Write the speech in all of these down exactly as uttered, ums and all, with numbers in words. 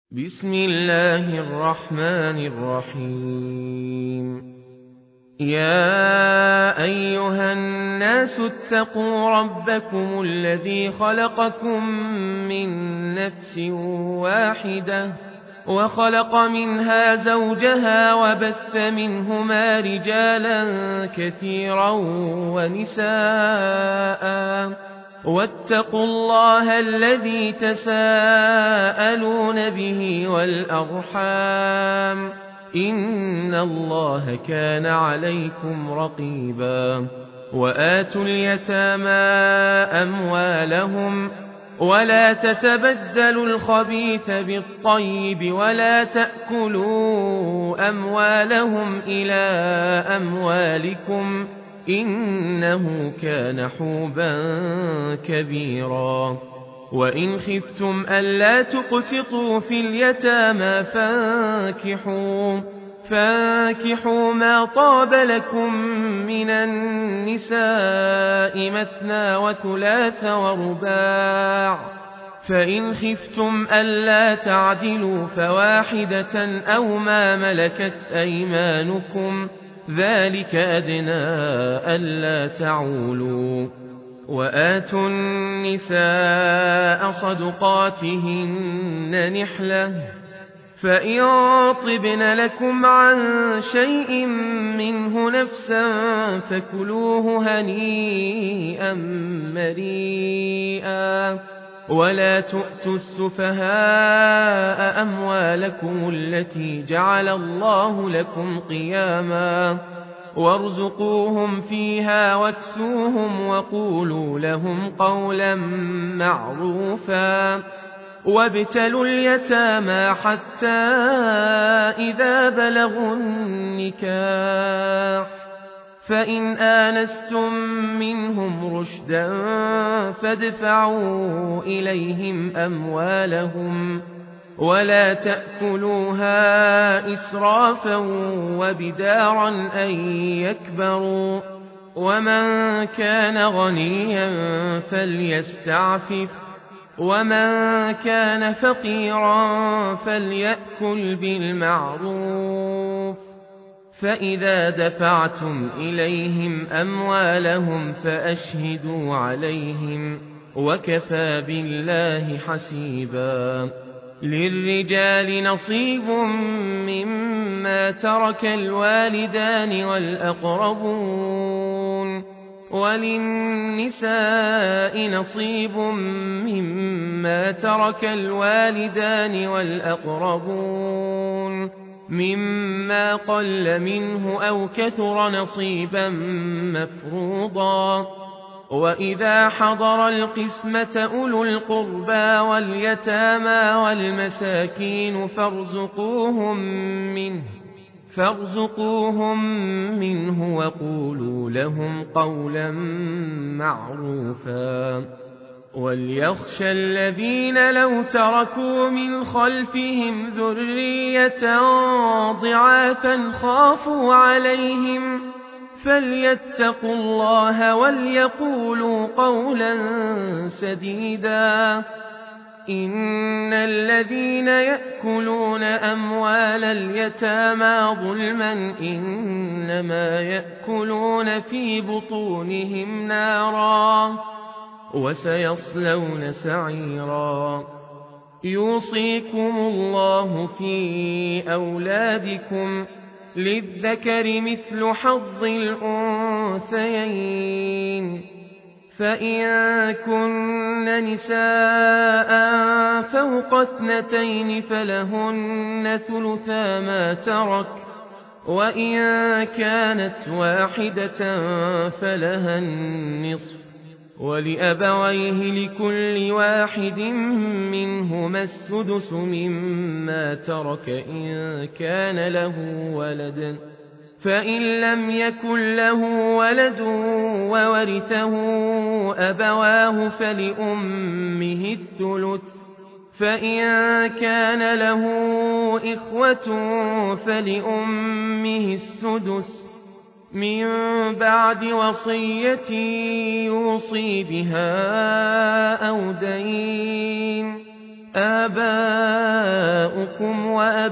بسم الله الرحمن الرحيم يا أيها الناس اتقوا ربكم الذي خلقكم من نفس واحدة وخلق منها زوجها وبث منهما رجالا كثيرا ونساء واتقوا الله الذي تساءلون به والأرحام إن الله كان عليكم رقيبا وآتوا اليتامى أموالهم ولا تتبدلوا الخبيث بالطيب ولا تأكلوا أموالهم إلى أموالكم إنه كان حوبا كبيرا وإن خفتم ألا تقسطوا في اليتامى فانكحوا فانكحوا ما طاب لكم من النساء مثنى وثلاث ورباع فإن خفتم ألا تعدلوا فواحدة أو ما ملكت أيمانكم ذلك أدنى ألا تعولوا وآتوا النساء صدقاتهن نحلة فإن طبن لكم عن شيء منه نفسا فكلوه هنيئا مريئا ولا تؤتوا السفهاء أموالكم التي جعل الله لكم قياما وارزقوهم فيها واكسوهم وقولوا لهم قولا معروفا وابتلوا اليتامى حتى إذا بلغوا النكاح فإن آنستم منهم رشدا فادفعوا إليهم أموالهم ولا تأكلوها إسرافا وبدارا أن يكبروا ومن كان غنيا فليستعفف ومن كان فقيرا فليأكل بالمعروف فإذا دفعتم إليهم أموالهم فأشهدوا عليهم وكفى بالله حسيبا للرجال نصيب مما ترك الوالدان والأقربون وللنساء نصيب مما ترك الوالدان والأقربون مما قل منه أو كثر نصيبا مفروضا وإذا حضر القسمة أولو القربى واليتامى والمساكين فارزقوهم منه فارزقوهم منه وقولوا لهم قولا معروفا وليخشى الذين لو تركوا من خلفهم ذرية ضعافا خافوا عليهم فليتقوا الله وليقولوا قولا سديدا إن الذين يأكلون أموال اليتامى ظلما إنما يأكلون في بطونهم نارا وسيصلون سعيرا يوصيكم الله في أولادكم للذكر مثل حظ الأنثيين فإن كن نساء فوق اثنتين فلهن ثلثا ما ترك وإن كانت واحدة فلها النصف ولأبويه لكل واحد منهما السدس مما ترك إن كان له ولد فإن لم يكن له ولد وورثه أبواه فلأمه الثلث فإن كان له إخوة فلأمه السدس من بعد وصية يوصي بها أو دين آباؤكم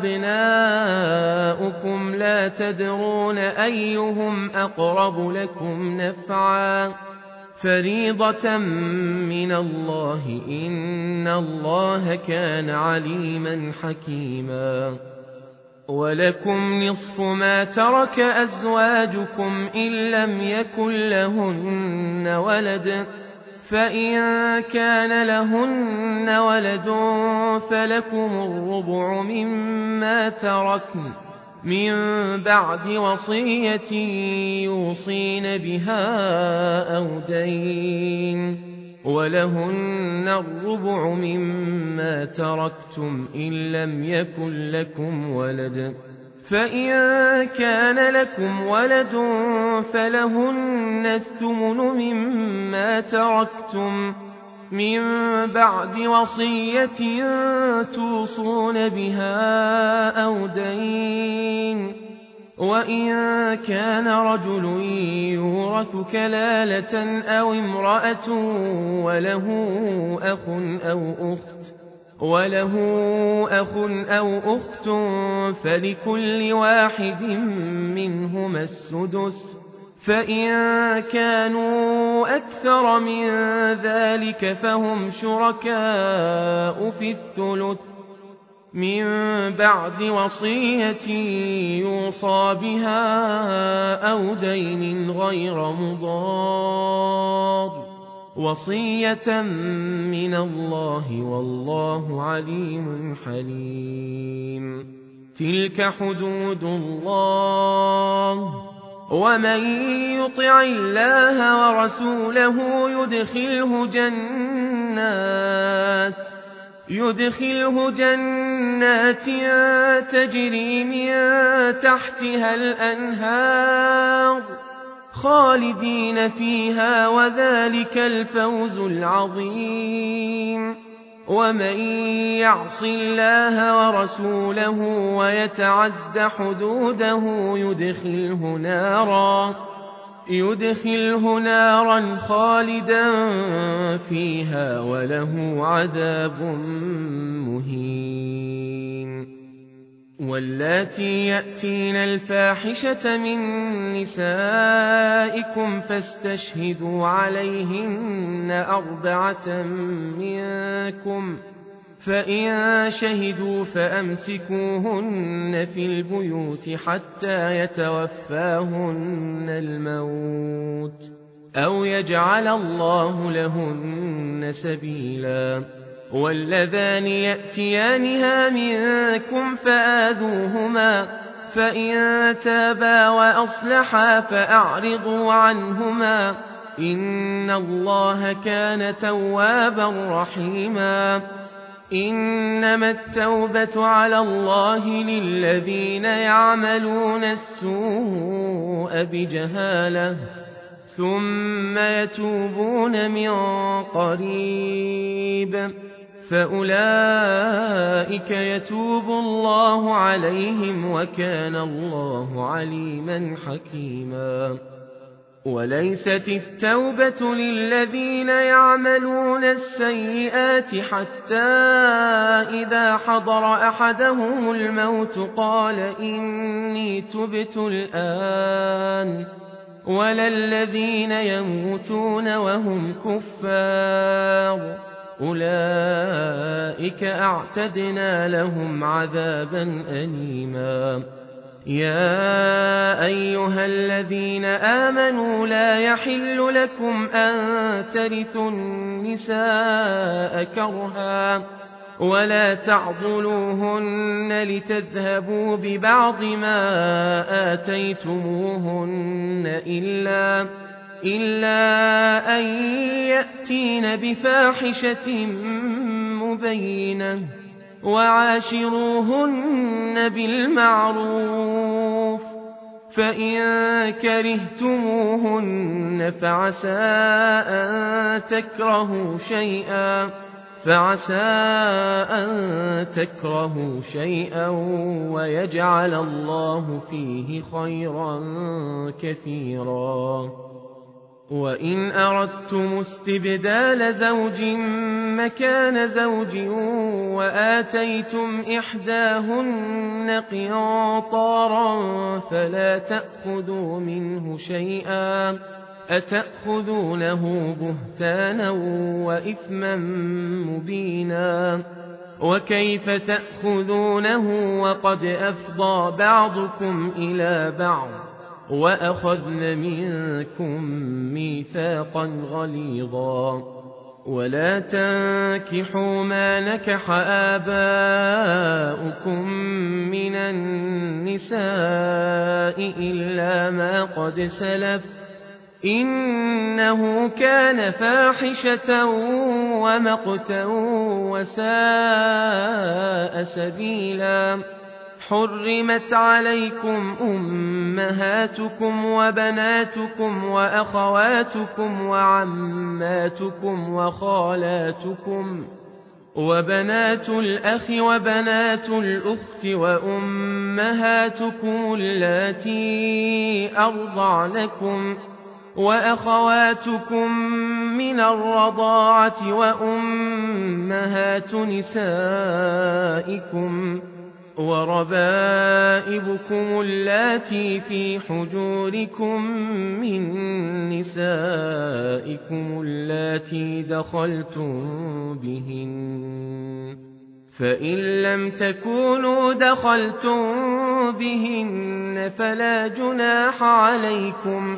وأبناؤكم لا تدرون أيهم أقرب لكم نفعا فريضة من الله إن الله كان عليما حكيما ولكم نصف ما ترك أزواجكم إن لم يكن لهن ولد فإن كان لهن ولد فلكم الربع مما تركن من بعد وصية يوصين بها أو دين ولهن الربع مما تركتم إن لم يكن لكم ولد فإن كان لكم ولد فلهن الثمن مما تركتم من بعد وصية توصون بها أو دين وإن كان رجل يورث كلالة أو امرأة وله أخ أو أخت وله أخ أو أخت فلكل واحد منهما السدس فإن كانوا أكثر من ذلك فهم شركاء في الثلث من بعد وصية يوصى بها أو دين غير مضار وصية من الله والله عليم حليم تلك حدود الله ومن يطع الله ورسوله يدخله جنات يدخله جنات تجري من تحتها الأنهار خالدين فيها وذلك الفوز العظيم ومن يعص الله ورسوله ويتعد حدوده يدخله نارا يدخله نارا خالدا فيها وله عذاب مهين واللاتي يأتين الفاحشة من نسائكم فاستشهدوا عليهن أربعة منكم فإن شهدوا فأمسكوهن في البيوت حتى يتوفاهن الموت أو يجعل الله لهن سبيلا واللذان يأتيانها منكم فآذوهما فإن تابا وأصلحا فأعرضوا عنهما إن الله كان توابا رحيما إنما التوبة على الله للذين يعملون السوء بجهالة ثم يتوبون من قريب فأولئك يتوب الله عليهم وكان الله عليما حكيما وليست التوبة للذين يعملون السيئات حتى إذا حضر أحدهم الموت قال إني تبت الآن ولا الذين يموتون وهم كفار أولئك أعتدنا لهم عذابا أليما يا أيها الذين آمنوا لا يحل لكم أن ترثوا النساء كرها ولا تعضلوهن لتذهبوا ببعض ما آتيتموهن إلا, إلا أن يأتين بفاحشة مبينة وعاشروهن بالمعروف فإن كرهتموهن فعسى أن تكرهوا شيئا فعسى أن تكرهوا شيئا ويجعل الله فيه خيرا كثيرا وإن أردتم استبدال زوج مكان زوج وآتيتم إحداهن قنطارا فلا تأخذوا منه شيئا أتأخذونه بهتانا وإثما مبينا وكيف تأخذونه وقد أفضى بعضكم إلى بعض وأخذن منكم ميثاقا غليظا ولا تنكحوا ما نكح آباؤكم من النساء إلا ما قد سلف إنه كان فاحشة ومقتا وساء سبيلا حرمت عليكم أمهاتكم وبناتكم وأخواتكم وعماتكم وخالاتكم وبنات الأخ وبنات الأخت وأمهاتكم اللاتي أرضعنكم وأخواتكم من الرضاعة وأمهات نسائكم وربائبكم اللاتي في حجوركم من نسائكم اللاتي دخلتم بهن فإن لم تكونوا دخلتم بهن فلا جناح عليكم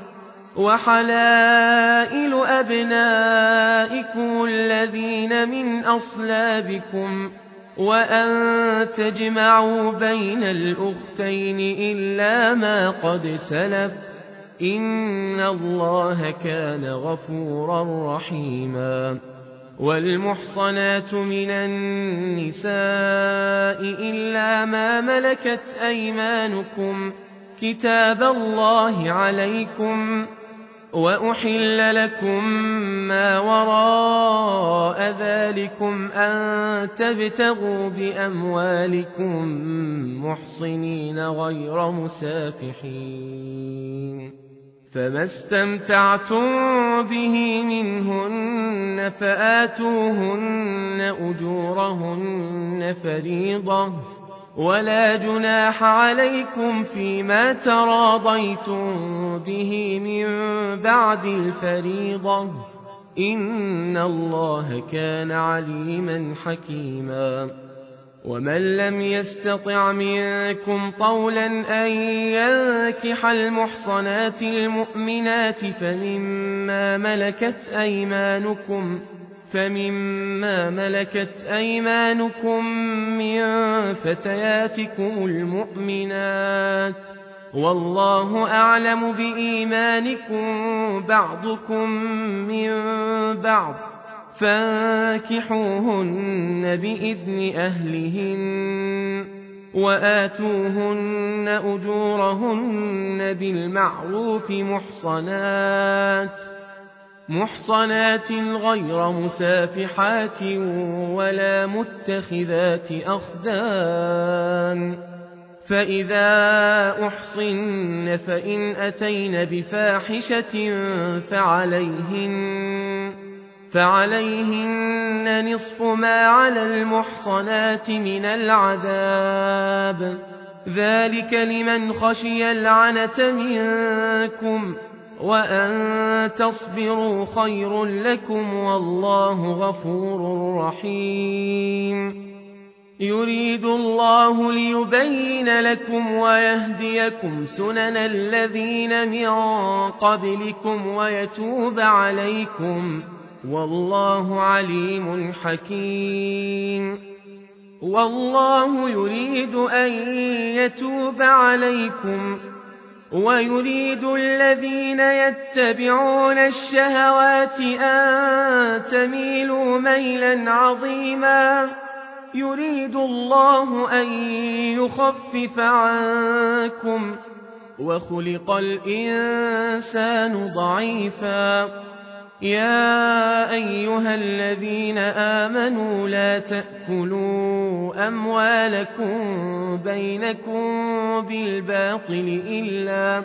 وحلائل أبنائكم الذين من أصلابكم وأن تجمعوا بين الأختين إلا ما قد سلف إن الله كان غفورا رحيما والمحصنات من النساء إلا ما ملكت أيمانكم كتاب الله عليكم وأحل لكم ما وراء ذلكم أن تبتغوا بأموالكم محصنين غير مسافحين فما استمتعتم به منهن فآتوهن أجورهن فريضة ولا جناح عليكم فيما تراضيتم به من بعد الفريضة إن الله كان عليما حكيما ومن لم يستطع منكم طولا أن ينكح المحصنات المؤمنات فمما ملكت أيمانكم فمما ملكت أيمانكم من فتياتكم المؤمنات والله أعلم بإيمانكم بعضكم من بعض فانكحوهن بإذن أهلهن وآتوهن أجورهن بالمعروف محصنات محصنات غير مسافحات ولا متخذات أخدان فإذا أحصن فإن أتين بفاحشة فعليهن فعليهن نصف ما على المحصنات من العذاب ذلك لمن خشي العنة منكم وأن تصبروا خير لكم والله غفور رحيم يريد الله ليبين لكم ويهديكم سنن الذين من قبلكم ويتوب عليكم والله عليم حكيم والله يريد أن يتوب عليكم ويريد الذين يتبعون الشهوات أن تميلوا ميلا عظيما يريد الله أن يخفف عنكم وخلق الإنسان ضعيفا يا أيها الذين آمنوا لا تأكلوا أموالكم بينكم بالباطل إلا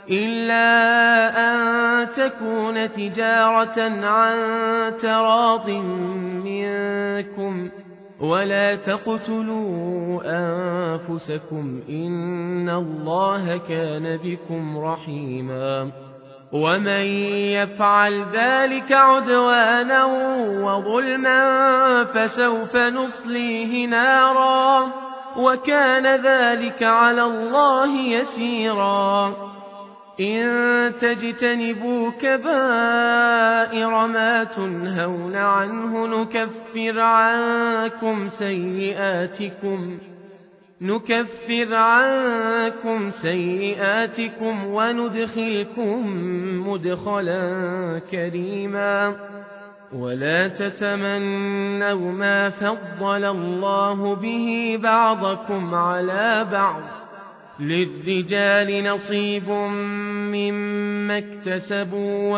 إلا أن تكون تجارة عن تراض منكم ولا تقتلوا أنفسكم إن الله كان بكم رحيما ومن يفعل ذلك عدوانا وظلما فسوف نصليه نارا وكان ذلك على الله يسيرا إن تجتنبوا كبائر ما تنهون عنه نكفر عنكم سيئاتكم نكفر عنكم سيئاتكم وندخلكم مدخلا كريما ولا تتمنوا ما فضل الله به بعضكم على بعض للرجال نصيب مما اكتسبوا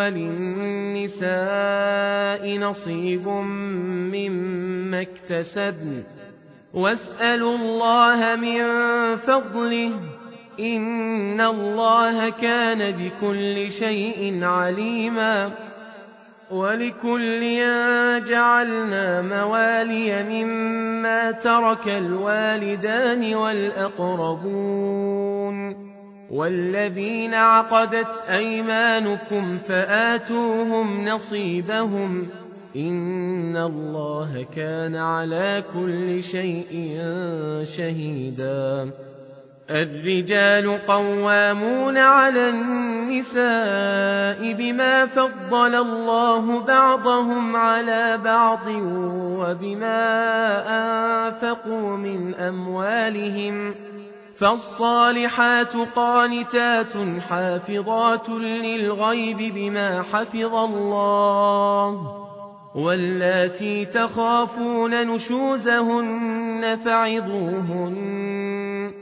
وللنساء نصيب مما اكتسبن واسألوا الله من فضله إن الله كان بكل شيء عليما ولكل جعلنا موالي مما ترك الوالدان والأقربون والذين عقدت أيمانكم فآتوهم نصيبهم إن الله كان على كل شيء شهيدا الرجال قوامون على النساء بما فضل الله بعضهم على بعض وبما أنفقوا من أموالهم فالصالحات قانتات حافظات للغيب بما حفظ الله واللاتي تخافون نشوزهن فعظوهن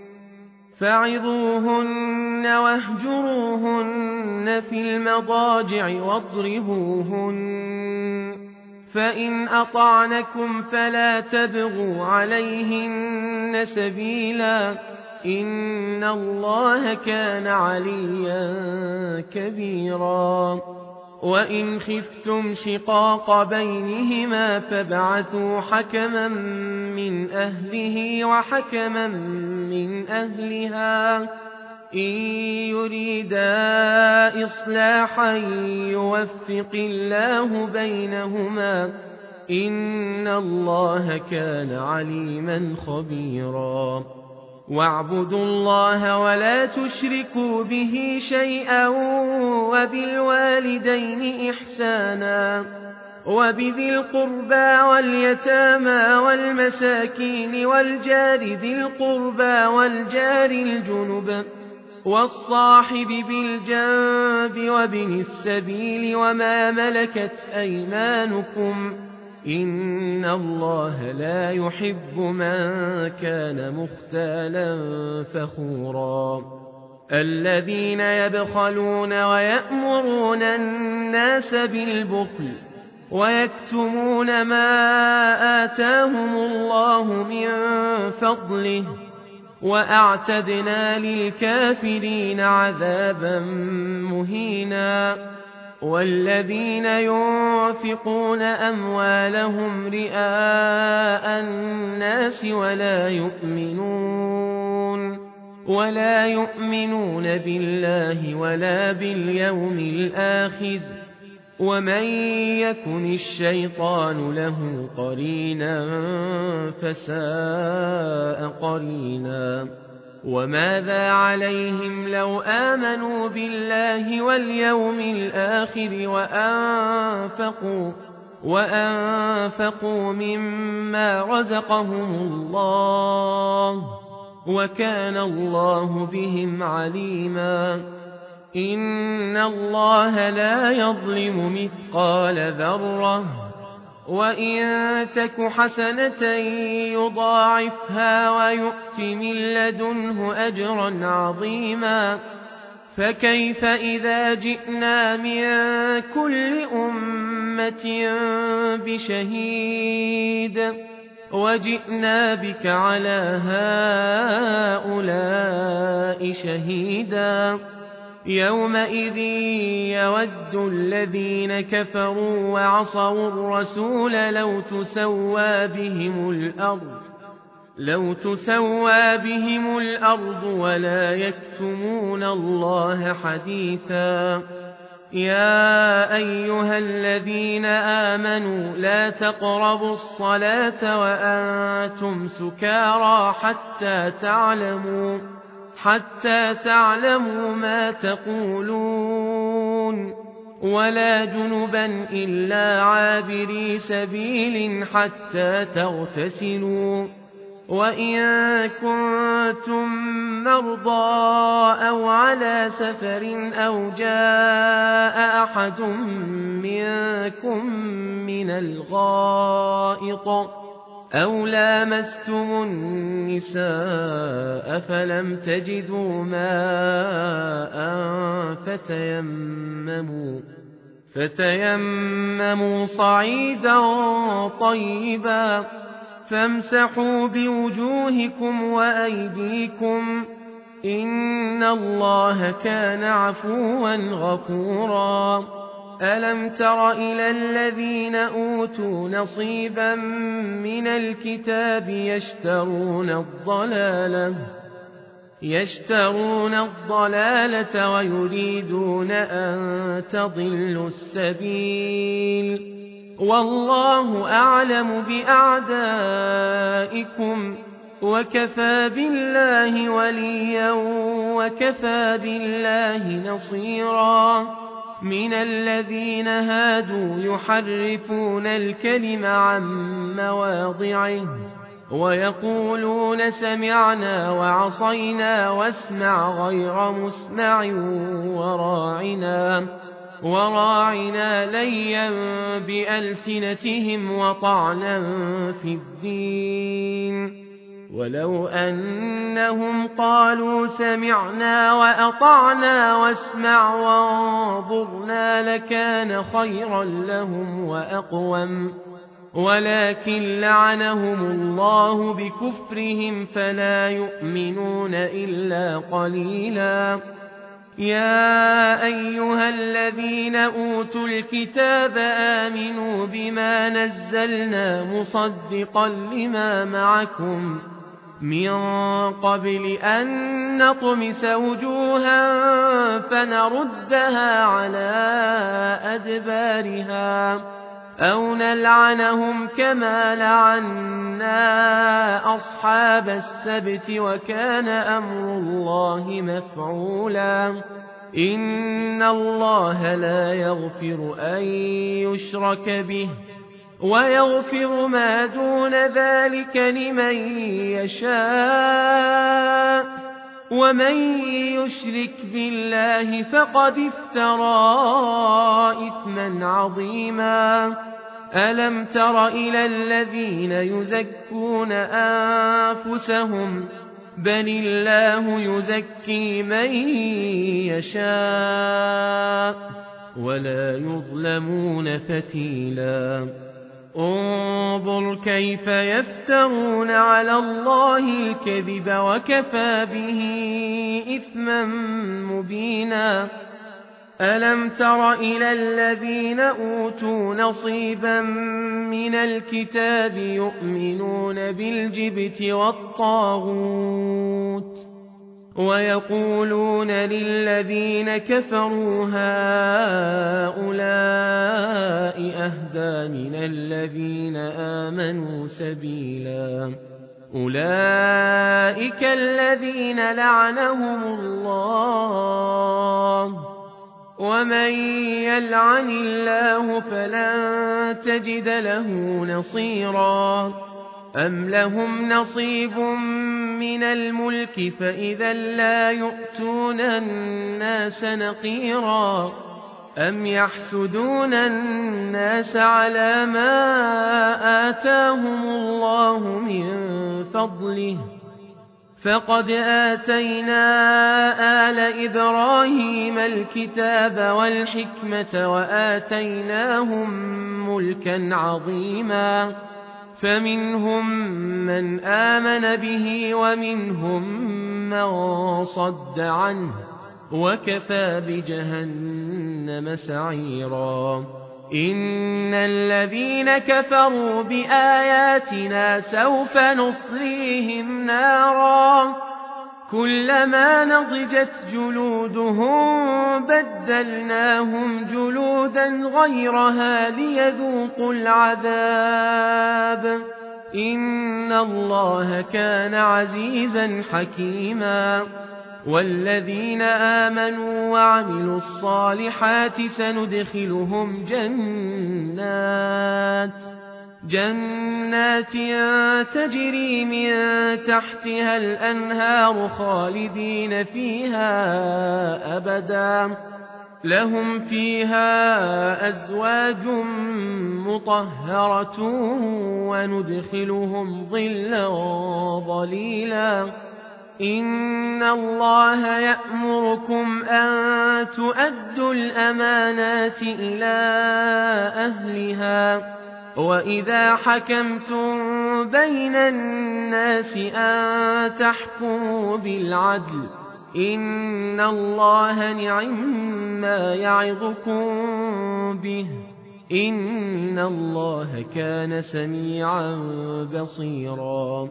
فعظوهن واهجروهن في المضاجع واضربوهن فإن أطعنكم فلا تبغوا عليهن سبيلا إن الله كان عليا كبيرا وإن خفتم شقاق بينهما فابعثوا حكما من أهله وحكما من أهلها إن يريدا إصلاحا يوفق الله بينهما إن الله كان عليما خبيرا واعبدوا الله ولا تشركوا به شيئا وبالوالدين إحسانا وبذي القربى واليتامى والمساكين والجار ذي القربى والجار الجنب والصاحب بالجنب وابن السبيل وما ملكت أيمانكم إن الله لا يحب من كان مختالا فخورا الذين يبخلون ويأمرون الناس بالبخل ويكتمون ما آتاهم الله من فضله وأعتدنا للكافرين عذابا مهينا والذين ينفقون أموالهم رئاء الناس ولا يؤمنون ولا يؤمنون بالله ولا باليوم الآخر ومن يكن الشيطان له قرينا فساء قرينا وماذا عليهم لو آمنوا بالله واليوم الآخر وأنفقوا, وأنفقوا مما رزقهم الله وكان الله بهم عليما إن الله لا يظلم مثقال ذرة وإن تك حسنة يضاعفها ويؤت من لدنه أجرا عظيما فكيف إذا جئنا من كل أمة بشهيد وجئنا بك على هؤلاء شهيدا يومئذ يود الذين كفروا وعصوا الرسول لو تسوى بهم الأرض لو تسوى بهم الأرض ولا يكتمون الله حديثا يا أيها الذين آمنوا لا تقربوا الصلاة وأنتم سكارى حتى تعلموا حتى تعلموا ما تقولون ولا جنبا إلا عابري سبيل حتى تغتسلوا وإن كنتم مرضى أو على سفر أو جاء أحد منكم من الغائط أو لامستم النساء فلم تجدوا ماء فتيمموا, فتيمموا صعيدا طيبا فامسحوا بوجوهكم وأيديكم إن الله كان عفوا غفورا ألم تر إلى الذين أوتوا نصيبا من الكتاب يشترون الضلالة يشترون الضلالة ويريدون أن تضلوا السبيل والله أعلم بأعدائكم وكفى بالله وليا وكفى بالله نصيرا من الذين هادوا يحرفون الكلم عن مواضعه ويقولون سمعنا وعصينا واسمع غير مسمع وراعنا وراعنا ليا بألسنتهم وطعنا في الدين ولو أنهم قالوا سمعنا وأطعنا واسمع وانظرنا لكان خيرا لهم وأقوم ولكن لعنهم الله بكفرهم فلا يؤمنون إلا قليلا يا أيها الذين أوتوا الكتاب آمنوا بما نزلنا مصدقا لما معكم من قبل أن نطمس وجوها فنردها على أدبارها أو نلعنهم كما لعنا أصحاب السبت وكان أمر الله مفعولا إن الله لا يغفر أن يشرك به ويغفر ما دون ذلك لمن يشاء ومن يشرك بالله فقد افترى إثما عظيما ألم تر إلى الذين يزكون أنفسهم بل الله يزكي من يشاء ولا يظلمون فتيلا انظر كيف يفترون على الله الكذب وكفى به إثما مبينا ألم تر إلى الذين أوتوا نصيبا من الكتاب يؤمنون بالجبت والطاغوت ويقولون للذين كفروا هؤلاء أهدى من الذين آمنوا سبيلا أولئك الذين لعنهم الله ومن يلعن الله فلن تجد له نصيرا أم لهم نصيب من الملك فإذا لا يؤتون الناس نقيرا أم يحسدون الناس على ما آتاهم الله من فضله فقد آتينا آل إبراهيم الكتاب والحكمة وآتيناهم ملكا عظيما فمنهم من آمن به ومنهم من صد عنه وكفى بجهنم سعيرا إن الذين كفروا بآياتنا سوف نصليهم نارا كلما نضجت جلودهم بدلناهم جلودا غيرها ليذوقوا العذاب إن الله كان عزيزا حكيما والذين آمنوا وعملوا الصالحات سندخلهم جنات جنات تجري من تحتها الأنهار خالدين فيها أبدا لهم فيها أزواج مطهرة وندخلهم ظلا ظليلا إن الله يأمركم أن تؤدوا الأمانات إلى أهلها وإذا حكمتم بين الناس أن تحكموا بالعدل إن الله نعما يعظكم به إن الله كان سميعا بصيرا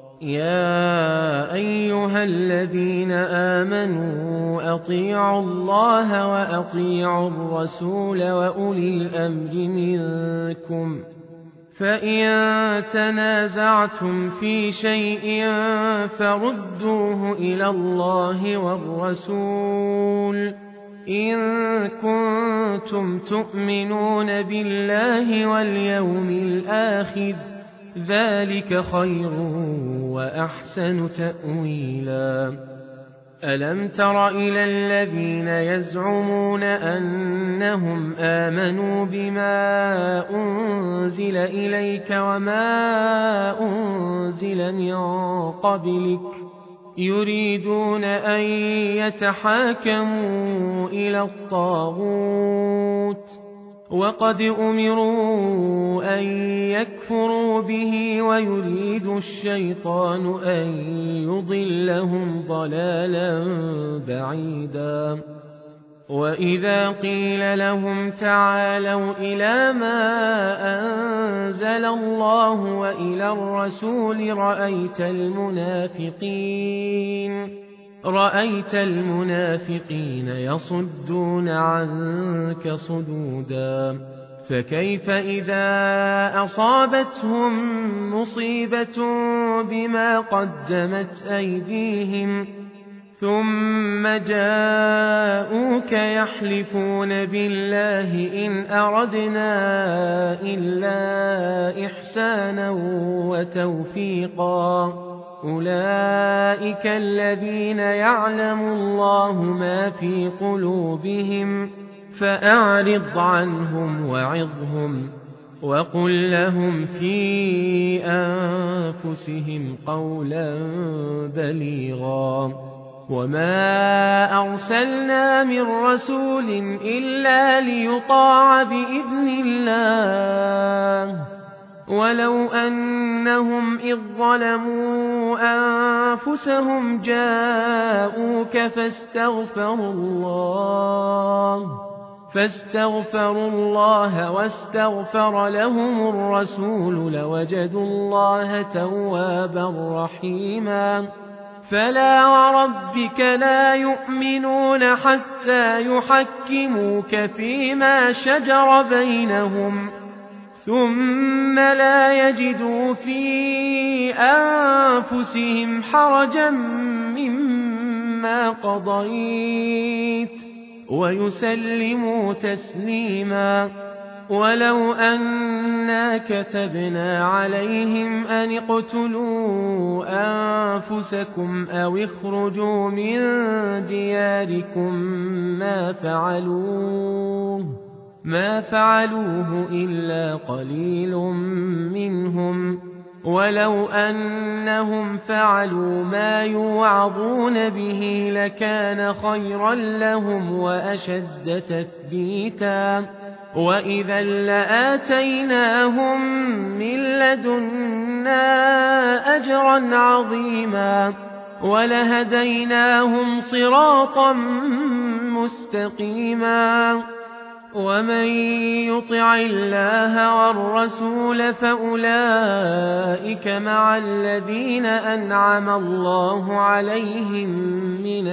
يا أيها الذين آمنوا أطيعوا الله وأطيعوا الرسول وأولي الأمر منكم فإن تنازعتم في شيء فردوه إلى الله والرسول إن كنتم تؤمنون بالله واليوم الآخر ذلك خير وأحسن تأويلا ألم تر إلى الذين يزعمون أنهم آمنوا بما أنزل إليك وما أنزل من قبلك يريدون أن يتحاكموا إلى الطاغوت وقد أمروا أن يكفروا به ويريد الشيطان أن يضلهم ضلالا بعيدا وإذا قيل لهم تعالوا إلى ما أنزل الله وإلى الرسول رأيت المنافقين رأيت المنافقين يصدون عنك صدودا فكيف إذا أصابتهم مصيبة بما قدمت أيديهم ثم جاءوك يحلفون بالله إن أردنا إلا إحسانا وتوفيقا أولئك الذين يعلم الله ما في قلوبهم فأعرض عنهم وعظهم وقل لهم في أنفسهم قولا بليغا وما أرسلنا من رسول إلا ليطاع بإذن الله ولو أنهم إذ ظلموا أنفسهم جاءوك فاستغفروا الله فاستغفروا الله واستغفر لهم الرسول لوجدوا الله توابا رحيما فلا وربك لا يؤمنون حتى يحكموك فيما شجر بينهم ثم لا يجدوا في أنفسهم حرجا مما قضيت ويسلموا تسليما ولو أنا كتبنا عليهم أن اقتلوا أنفسكم أو اخرجوا من دياركم ما فعلوه ما فعلوه إلا قليل منهم ولو أنهم فعلوا ما يوعظون به لكان خيرا لهم وأشد تثبيتا وإذا لآتيناهم من لدنا أجرا عظيما ولهديناهم صراطا مستقيما ومن يطع الله والرسول فأولئك مع الذين أنعم الله عليهم من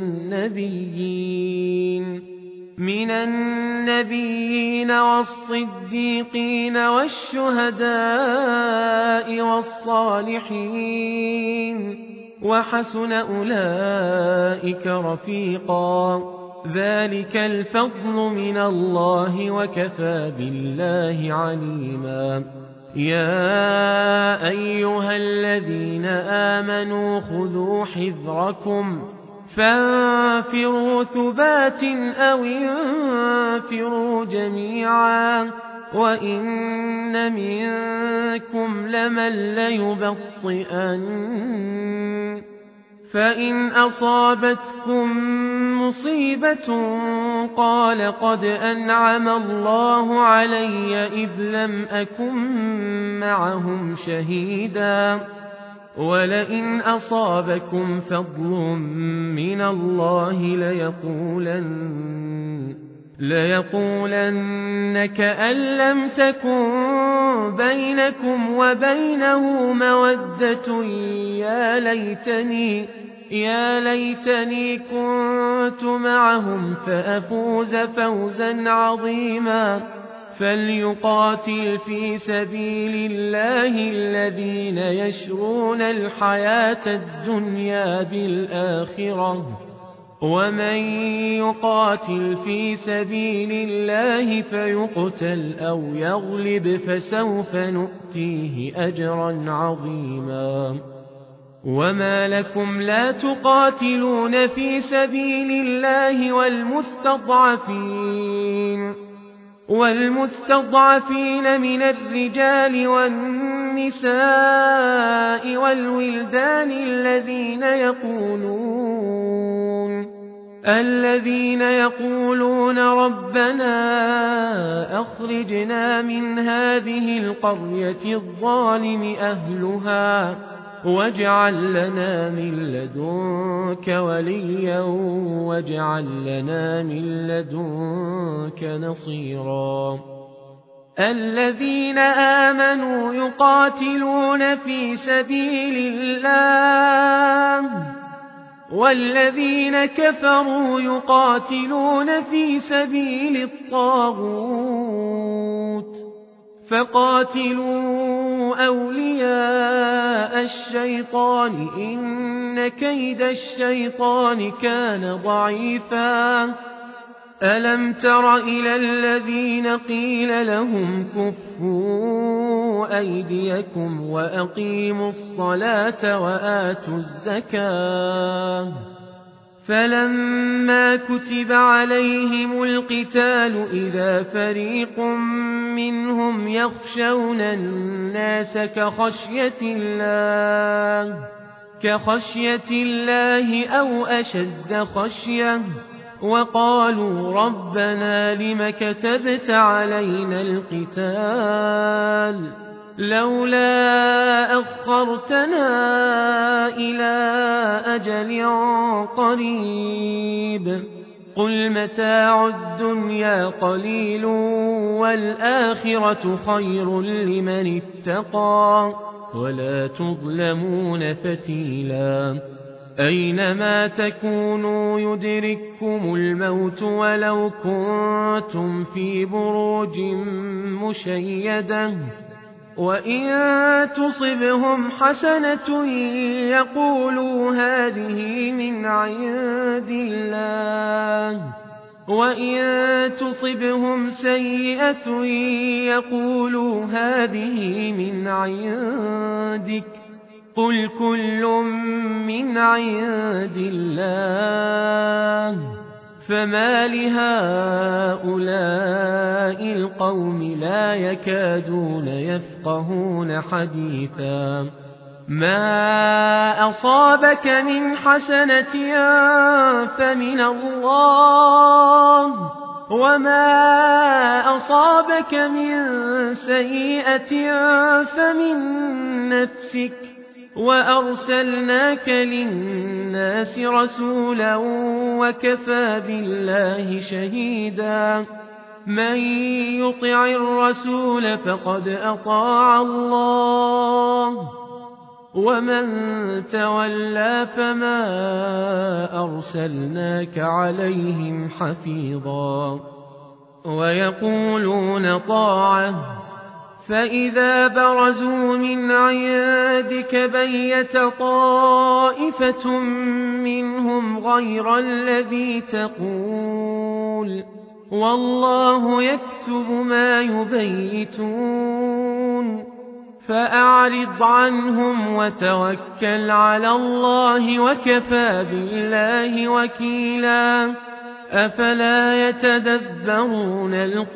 النبيين من النبيين والصديقين والشهداء والصالحين وحسن أولئك رفيقا ذلك الفضل من الله وكفى بالله عليما يا أيها الذين آمنوا خذوا حذركم فانفروا ثبات أو انفروا جميعا وإن منكم لمن ليبطئن فإن أصابتكم مصيبة قال قد أنعم الله علي إذ لم أكن معهم شهيدا ولئن أصابكم فضل من الله ليقولن ليقولن كأن لم تكن بينكم وبينه مودة يا ليتني يا ليتني كنت معهم فأفوز فوزا عظيما فليقاتل في سبيل الله الذين يشرون الحياة الدنيا بالآخرة ومن يقاتل في سبيل الله فيقتل أو يغلب فسوف نؤتيه أجرا عظيما وما لكم لا تقاتلون في سبيل الله والمستضعفين والمستضعفين من الرجال والنساء والولدان الذين يقولون الذين يقولون ربنا أخرجنا من هذه القرية الظالم أهلها واجعل لنا من لدنك وليا واجعل لنا من لدنك نصيرا الذين آمنوا يقاتلون في سبيل الله والذين كفروا يقاتلون في سبيل الطاغوت فقاتلوا أولياء الشيطان إن كيد الشيطان كان ضعيفا ألم تر إلى الذين قيل لهم كفوا أيديكم وأقيموا الصلاة وآتوا الزكاة فلما كتب عليهم القتال إذا فريق منهم يخشون الناس كخشية الله كخشية الله أو أشد خشية وقالوا ربنا لم كتبت علينا القتال لولا أخرتنا إلى أجل قريب قل متاع الدنيا قليل والآخرة خير لمن اتقى ولا تظلمون فتيلا أينما تكونوا يدرككم الموت ولو كنتم في بروج مشيدة وإن تصبهم حسنة يقولوا هذه من عند الله وإن تصبهم سيئة يقولوا هذه من عندك قل كل من عند الله فما لهؤلاء القوم لا يكادون يفقهون حديثا ما أصابك من حسنة فمن الله وما أصابك من سيئة فمن نفسك وأرسلناك للناس رسولا وكفى بالله شهيدا من يطع الرسول فقد أطاع الله ومن تولى فما أرسلناك عليهم حفيظا ويقولون طاعة فإذا برزوا من عندك بيت طائفة منهم غير الذي تقول والله يكتب ما يبيتون فأعرض عنهم وتوكل على الله وكفى بالله وكيلا أفلا يتدبرون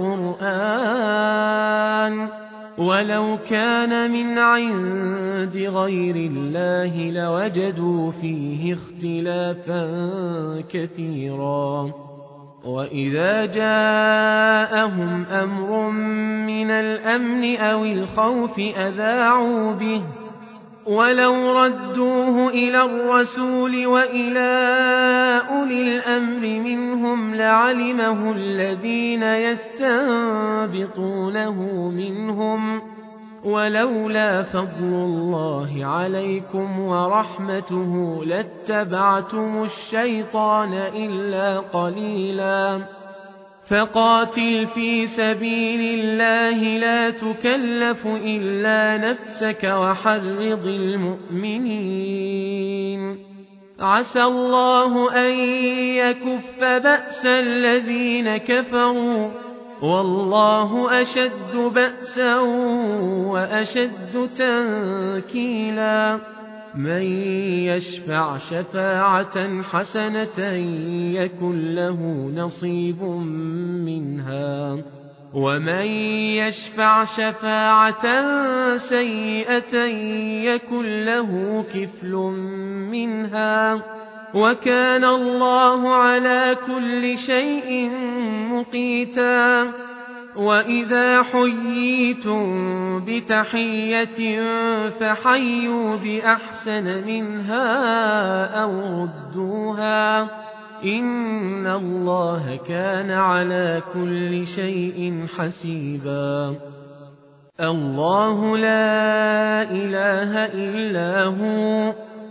القرآن ولو كان من عند غير الله لوجدوا فيه اختلافا كثيرا وإذا جاءهم أمر من الأمن أو الخوف أذاعوا به ولو ردوه إلى الرسول وإلى أولي الأمر منهم لعلمه الذين يستنبطونه منهم ولولا فضل الله عليكم ورحمته لاتبعتم الشيطان إلا قليلا فقاتل في سبيل الله لا تكلف إلا نفسك وحرض المؤمنين عسى الله أن يكف بأس الذين كفروا والله أشد بأسا وأشد تنكيلا من يشفع شفاعة حسنة يكن له نصيب منها ومن يشفع شفاعة سيئة يكن له كفل منها وكان الله على كل شيء مقيتا وإذا حييتم بتحية فحيوا بأحسن منها أو ردوها إن الله كان على كل شيء حسيبا الله لا إله إلا هو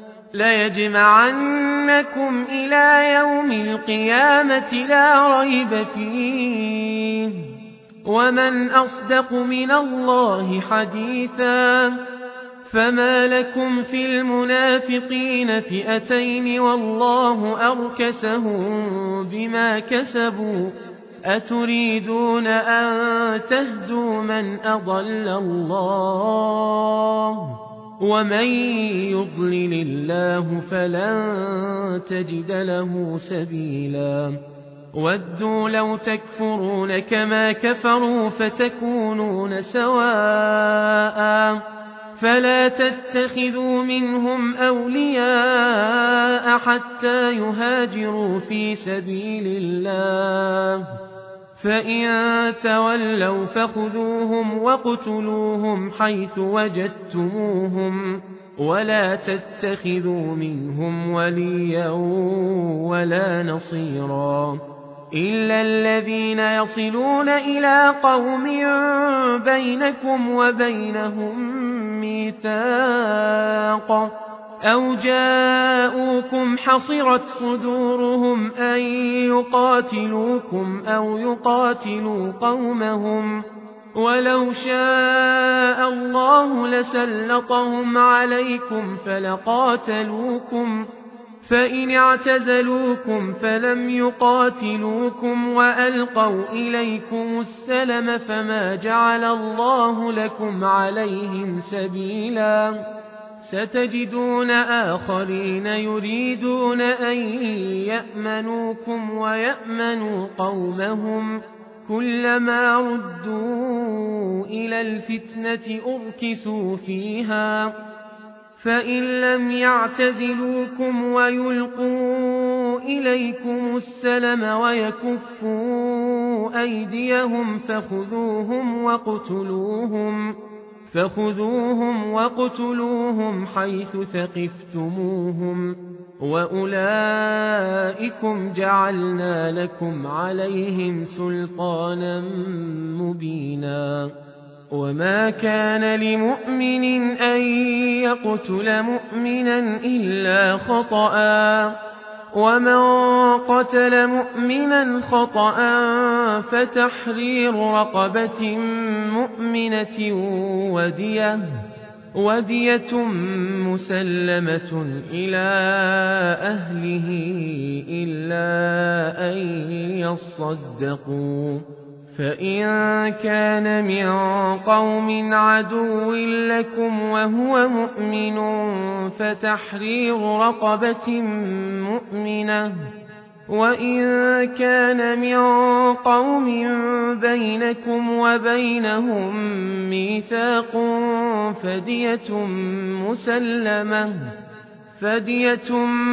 ليجمعنكم إلى يوم القيامة لا ريب فيه ومن أصدق من الله حديثا فما لكم في المنافقين فئتين والله أركسهم بما كسبوا أتريدون أن تهدوا من أضل الله ومن يضلل الله فلن تجد له سبيلا ودوا لو تكفرون كما كفروا فتكونون سواء فلا تتخذوا منهم أولياء حتى يهاجروا في سبيل الله فإن تولوا فخذوهم واقتلوهم حيث وجدتموهم ولا تتخذوا منهم وليا ولا نصيرا إلا الذين يصلون إلى قوم بينكم وبينهم ميثاق أو جاءوكم حصرت صدورهم أن يقاتلوكم أو يقاتلوا قومهم ولو شاء الله لسلطهم عليكم فلقاتلوكم فإن اعتزلوكم فلم يقاتلوكم وألقوا إليكم السلم فما جعل الله لكم عليهم سبيلا ستجدون آخرين يريدون أن يأمنوكم ويأمنوا قومهم كلما ردوا إلى الفتنة أركسوا فيها فإن لم يعتزلوكم ويلقوا إليكم السلم ويكفوا أيديهم فخذوهم واقتلوهم فخذوهم واقتلوهم حيث ثقفتموهم وأولئكم جعلنا لكم عليهم سلطانا مبينا وما كان لمؤمن أن يقتل مؤمنا إلا خطأ ومن قتل مؤمنا خطأ فتحرير رقبة مؤمنة ودية ودية مسلمة إلى أهله إلا أن يصدقوا فإن كان من قوم عدو لكم وهو مؤمن فتحرير رقبة مؤمنة وإن كان من قوم بينكم وبينهم ميثاق فدية مسلمة فدية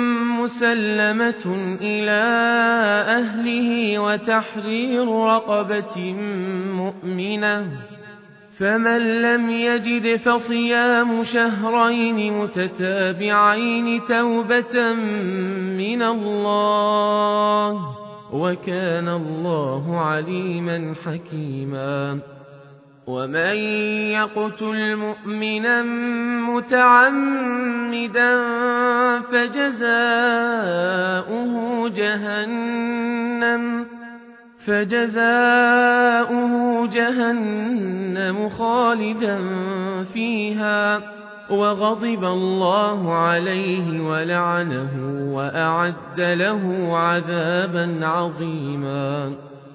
مسلمة إلى أهله وتحرير رقبة مؤمنة فمن لم يجد فصيام شهرين متتابعين توبة من الله وكان الله عليما حكيما ومن يقتل مؤمنا متعمدا فجزاؤه جهنم فجزاؤه جهنم خالدا فيها وغضب الله عليه ولعنه وأعد له عذابا عظيما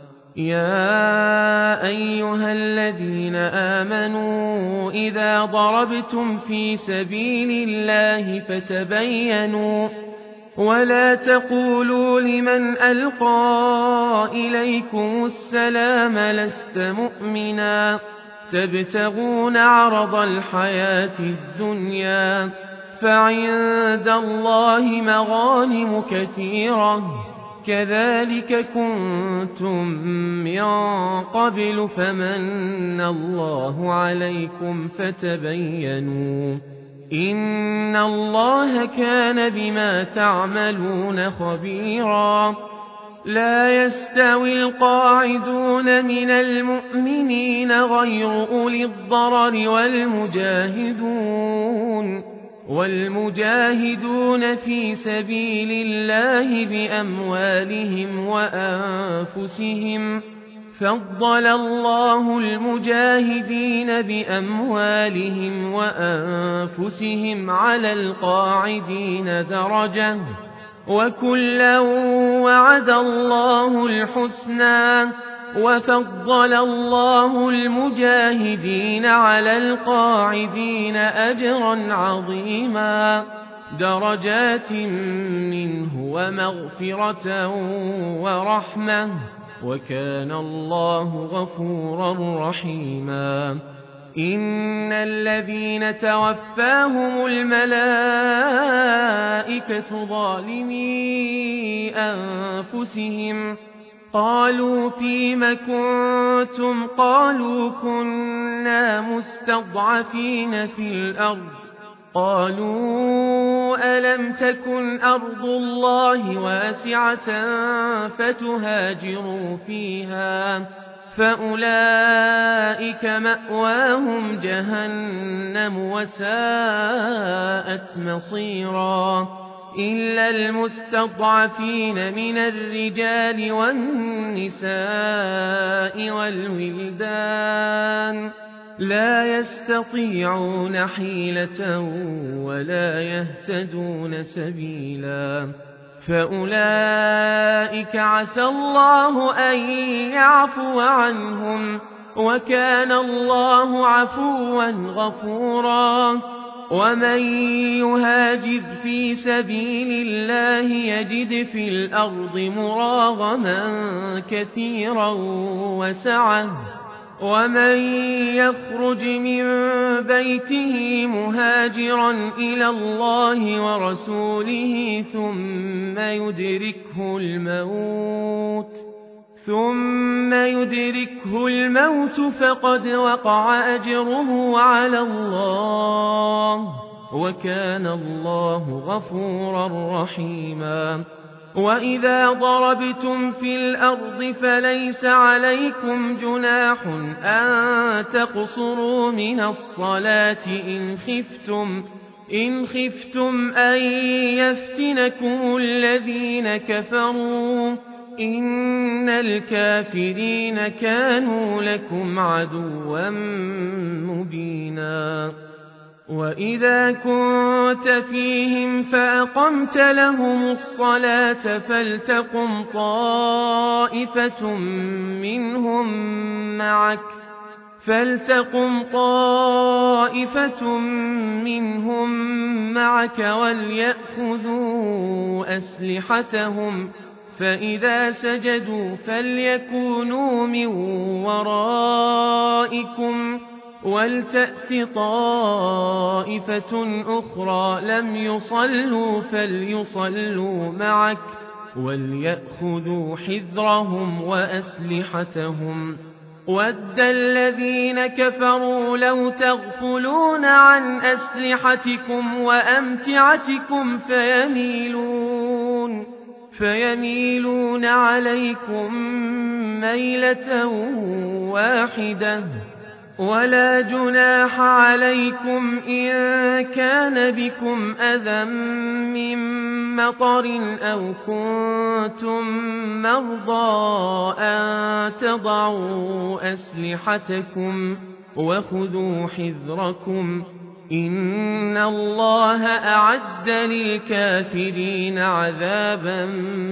يا أيها الذين آمنوا إذا ضربتم في سبيل الله فتبينوا ولا تقولوا لمن ألقى إليكم السلام لست مؤمنا تبتغون عرض الحياة الدنيا فعند الله مغانم كثيرة كذلك كنتم من قبل فمن الله عليكم فتبينوا إن الله كان بما تعملون خبيرا لا يستوي القاعدون من المؤمنين غير أولي الضرر والمجاهدون والمجاهدون في سبيل الله بأموالهم وأنفسهم فضل الله المجاهدين بأموالهم وأنفسهم على القاعدين درجة وكلا وعد الله الحسنى وفضل الله المجاهدين على القاعدين أجرا عظيما درجات منه ومغفرة ورحمة وكان الله غفورا رحيما إن الذين توفاهم الملائكة ظالمي أنفسهم قالوا فيم كنتم قالوا كنا مستضعفين في الأرض قالوا ألم تكن أرض الله واسعة فتهاجروا فيها فأولئك مأواهم جهنم وساءت مصيرا إلا المستضعفين من الرجال والنساء والولدان لا يستطيعون حيلة ولا يهتدون سبيلا فأولئك عسى الله أن يعفو عنهم وكان الله عفوا غفورا ومن يهاجر في سبيل الله يجد في الأرض مراغما كثيرا وسعة ومن يخرج من بيته مهاجرا إلى الله ورسوله ثم يدركه الموت ثم يدركه الموت فقد وقع أجره على الله وكان الله غفورا رحيما وإذا ضربتم في الأرض فليس عليكم جناح أن تقصروا من الصلاة إن خفتم إن خفتم أن يفتنكم الذين كفروا إن الكافرين كانوا لكم عدوا مبينا وإذا كنت فيهم فأقمت لهم الصلاة فلتقم طائفة منهم معك فلتقم طائفة منهم معك وليأخذوا أسلحتهم فإذا سجدوا فليكونوا من ورائكم ولتأت طائفة أخرى لم يصلوا فليصلوا معك وليأخذوا حذرهم وأسلحتهم ود الذين كفروا لو تغفلون عن أسلحتكم وأمتعتكم فيميلون فيميلون عليكم ميلة واحدة ولا جناح عليكم إن كان بكم أذى من مطر أو كنتم مرضى أن تضعوا أسلحتكم وخذوا حذركم إن الله أعد للكافرين عذابا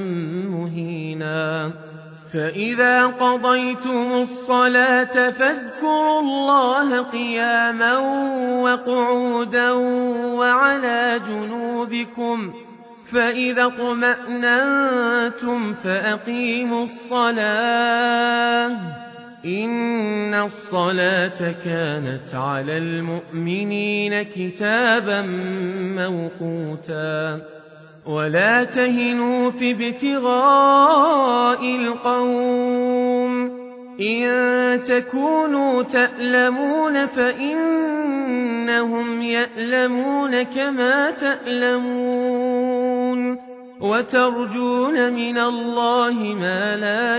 مهينا فإذا قضيتم الصلاة فاذكروا الله قياما وقعودا وعلى جنوبكم فإذا اطمأننتم فأقيموا الصلاة إن الصلاة كانت على المؤمنين كتابا موقوتا ولا تهنوا في ابتغاء القوم إن تكونوا تألمون فإنهم يألمون كما تألمون وترجون من الله ما لا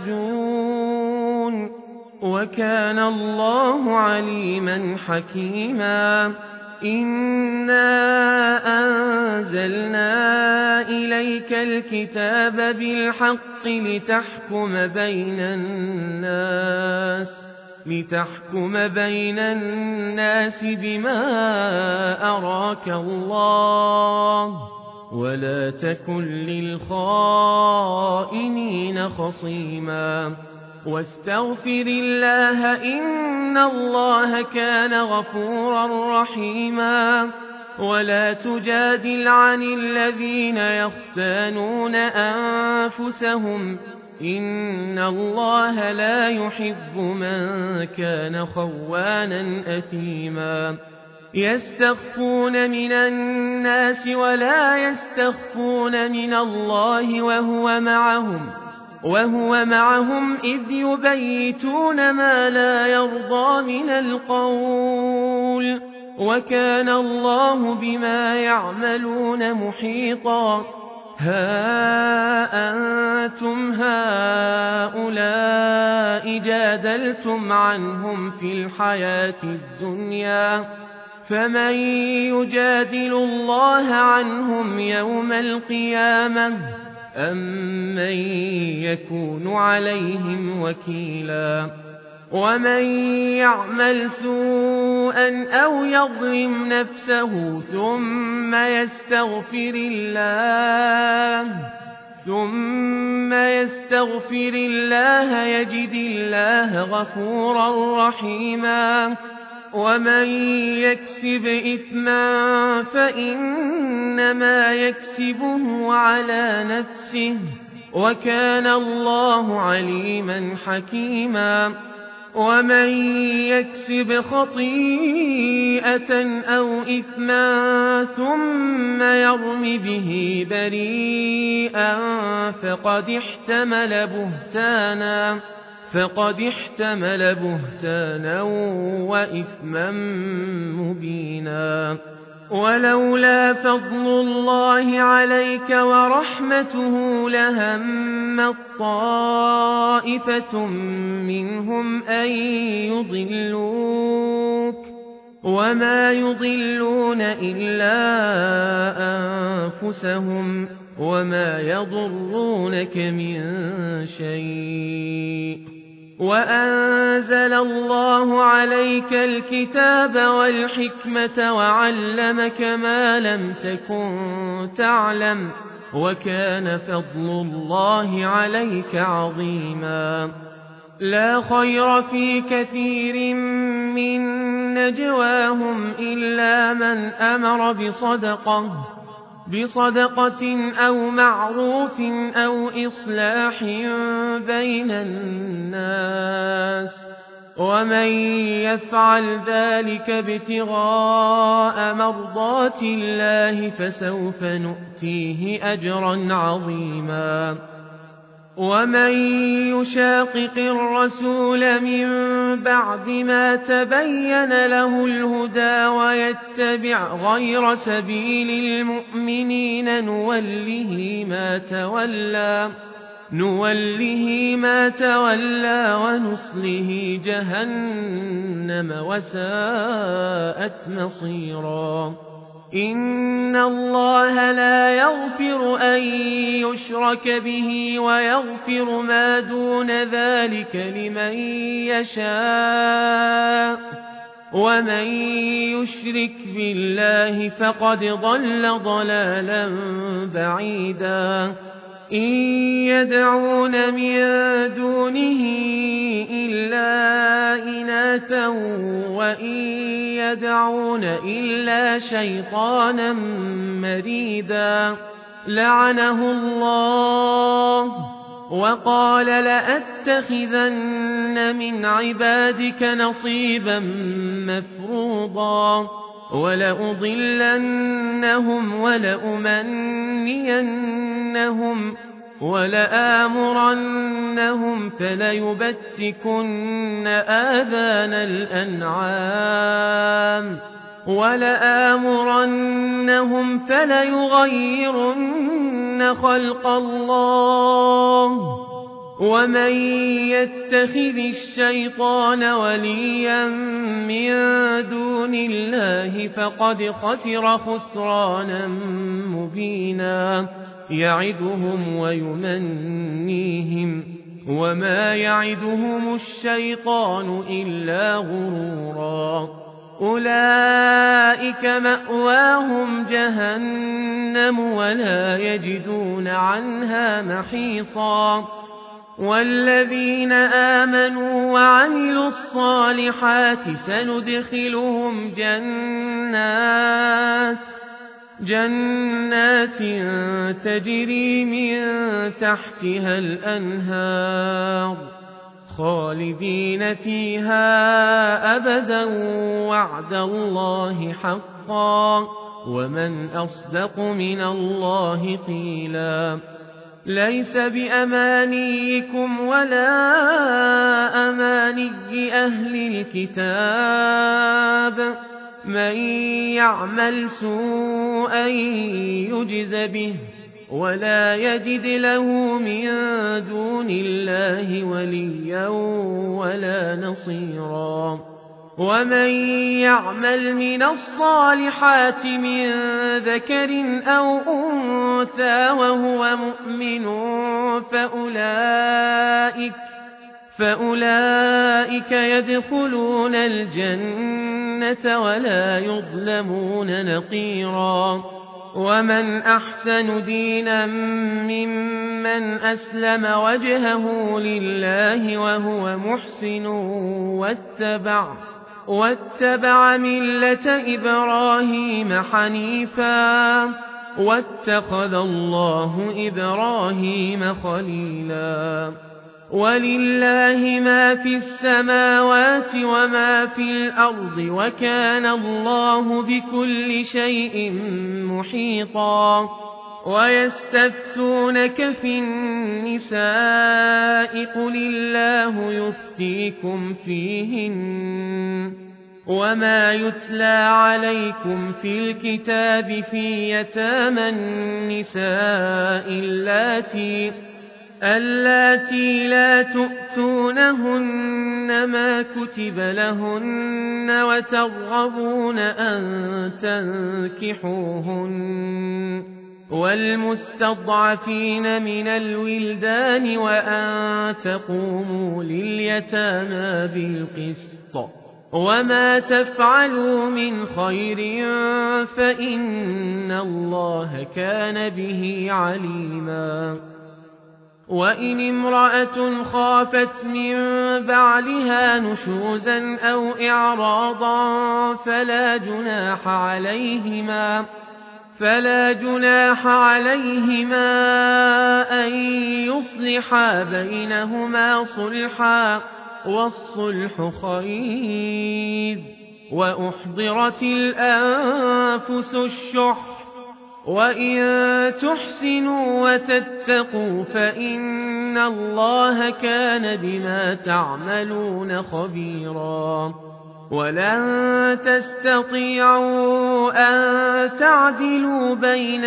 يرجون وكان الله عليما حكيما إنا أنزلنا إليك الكتاب بالحق لتحكم بين الناس لتحكم بين الناس بما أراك الله ولا تكن للخائنين خصيما واستغفر الله إن الله كان غفورا رحيما ولا تجادل عن الذين يختانون أنفسهم إن الله لا يحب من كان خوانا أثيما يستخفون من الناس ولا يستخفون من الله وهو معهم وهو معهم إذ يبيتون ما لا يرضى من القول وكان الله بما يعملون محيطا ها أنتم هؤلاء جادلتم عنهم في الحياة الدنيا فمن يجادل الله عنهم يوم القيامة أمن يكون عليهم وكيلا ومن يعمل سوءا أو يظلم نفسه ثم يستغفر الله ثم يستغفر الله يجد الله غفورا رحيما ومن يكسب إثما فإنما يكسبه على نفسه وكان الله عليما حكيما ومن يكسب خطيئة أو إثما ثم يرم به بريئا فقد احتمل بهتانا فقد احتمل بهتانا وإثما مبينا ولولا فضل الله عليك ورحمته لهمت طائفة منهم أن يضلوك وما يضلون إلا أنفسهم وما يضرونك من شيء وأنزل الله عليك الكتاب والحكمة وعلمك ما لم تكن تعلم وكان فضل الله عليك عظيما لا خير في كثير من نجواهم إلا من أمر بصدقة بصدقة أو معروف أو إصلاح بين الناس ومن يفعل ذلك ابتغاء مرضات الله فسوف نؤتيه أجرا عظيما ومن يشاقق الرسول من بعد ما تبين له الهدى ويتبع غير سبيل المؤمنين نوله ما تولى نوله ما تولى ونصله جهنم وساءت مصيرا إن الله لا يغفر أن يشرك به ويغفر ما دون ذلك لمن يشاء ومن يشرك بالله فقد ضل ضلالا بعيدا إن يدعون من دونه إلا إناثا وإن يدعون إلا شيطانا مريدا لعنه الله وقال لأتخذن من عبادك نصيبا مفروضا ولأضلنهم ولأمنينهم ولآمرنهم فليبتكن آذان الأنعام ولآمرنهم فليغيرن خلق الله ومن يتخذ الشيطان وليا من دون الله فقد خسر خسرانا مبينا يعدهم ويمنيهم وما يعدهم الشيطان إلا غرورا أولئك مأواهم جهنم ولا يجدون عنها محيصا والذين آمنوا وعملوا الصالحات سندخلهم جنات جنات تجري من تحتها الأنهار خالدين فيها أبدا وعد الله حقا ومن أصدق من الله قيلا ليس بأمانيكم ولا أماني أهل الكتاب من يعمل سوءا يجز به ولا يجد له من دون الله وليا ولا نصيرا ومن يعمل من الصالحات من ذكر أو أنثى وهو مؤمن فأولئك فأولئك يدخلون الجنة ولا يظلمون نقيرا ومن أحسن دينا ممن أسلم وجهه لله وهو محسن واتبع واتبع ملة إبراهيم حنيفا واتخذ الله إبراهيم خليلا ولله ما في السماوات وما في الأرض وكان الله بكل شيء محيطا ويستفتونك في النساء قل الله يفتيكم فيهن وما يتلى عليكم في الكتاب في يتامى النساء اللاتي اللاتي لا تؤتونهن ما كتب لهن وترغبون أن تنكحوهن والمستضعفين من الولدان وأن تقوموا لليتامى بالقسط وما تفعلوا من خير فإن الله كان به عليما وإن امرأة خافت من بعلها نشوزا أو إعراضا فلا جناح عليهما فلا جناح عليهما أن يصلحا بينهما صلحا والصلح خير وأحضرت الأنفس الشح وإن تحسنوا وتتقوا فإن الله كان بما تعملون خبيرا ولن تستطيعوا أن تعدلوا بين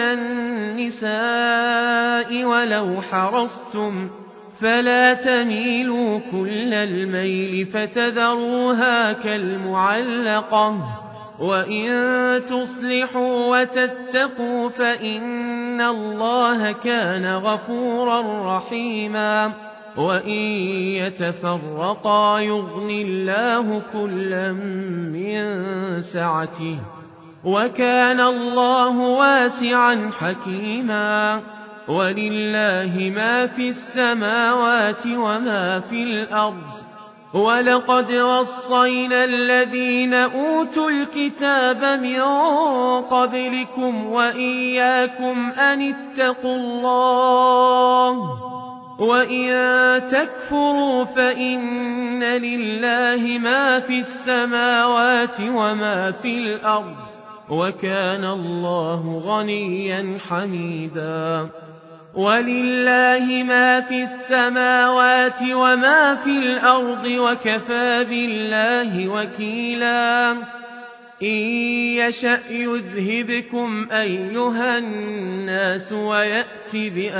النساء ولو حرصتم فلا تميلوا كل الميل فتذروها كالمعلقة وإن تصلحوا وتتقوا فإن الله كان غفورا رحيما وإن يتفرقا يغن الله كلا من سعته وكان الله واسعا حكيما ولله ما في السماوات وما في الأرض ولقد وصينا الذين أوتوا الكتاب من قبلكم وإياكم أن اتقوا الله وإن تكفروا فإن لله ما في السماوات وما في الأرض وكان الله غنيا حميدا ولله ما في السماوات وما في الأرض وكفى بالله وكيلا إن يشأ يذهبكم أيها الناس ويأت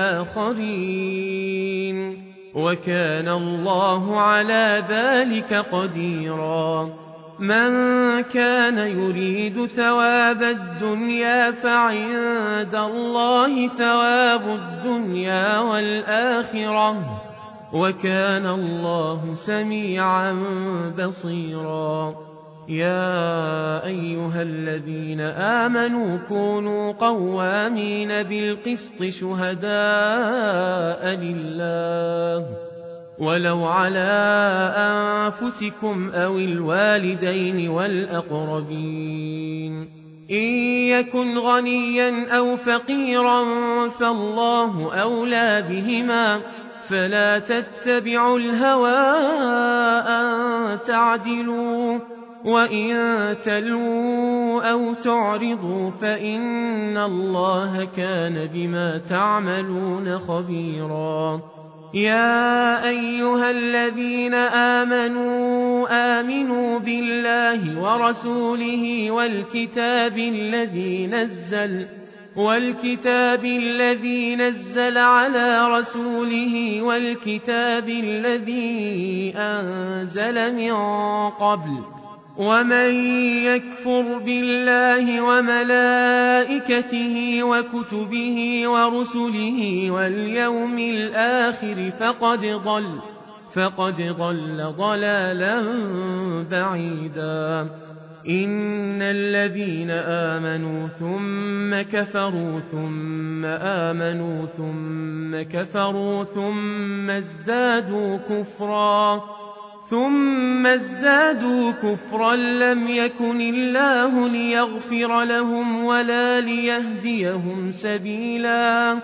بآخرين وكان الله على ذلك قديرا من كان يريد ثواب الدنيا فعند الله ثواب الدنيا والآخرة وكان الله سميعا بصيرا يا أيها الذين آمنوا كونوا قوامين بالقسط شهداء لله ولو على أنفسكم أو الوالدين والأقربين إن يكن غنيا أو فقيرا فالله أولى بهما فلا تتبعوا الهوى أن تعدلوا وإن تلووا أو تعرضوا فإن الله كان بما تعملون خبيرا يا أيها الذين آمنوا آمنوا بالله ورسوله والكتاب الذي نزل والكتاب الذي نزل على رسوله والكتاب الذي أنزل من قبل ومن يكفر بالله وملائكته وكتبه ورسله واليوم الآخر فقد ضل فقد ضل ضلالا بعيدا إن الذين آمنوا ثم كفروا ثم آمنوا ثم كفروا ثم ازدادوا كفرا ثم ازدادوا كفرا لم يكن الله ليغفر لهم ولا ليهديهم سبيلا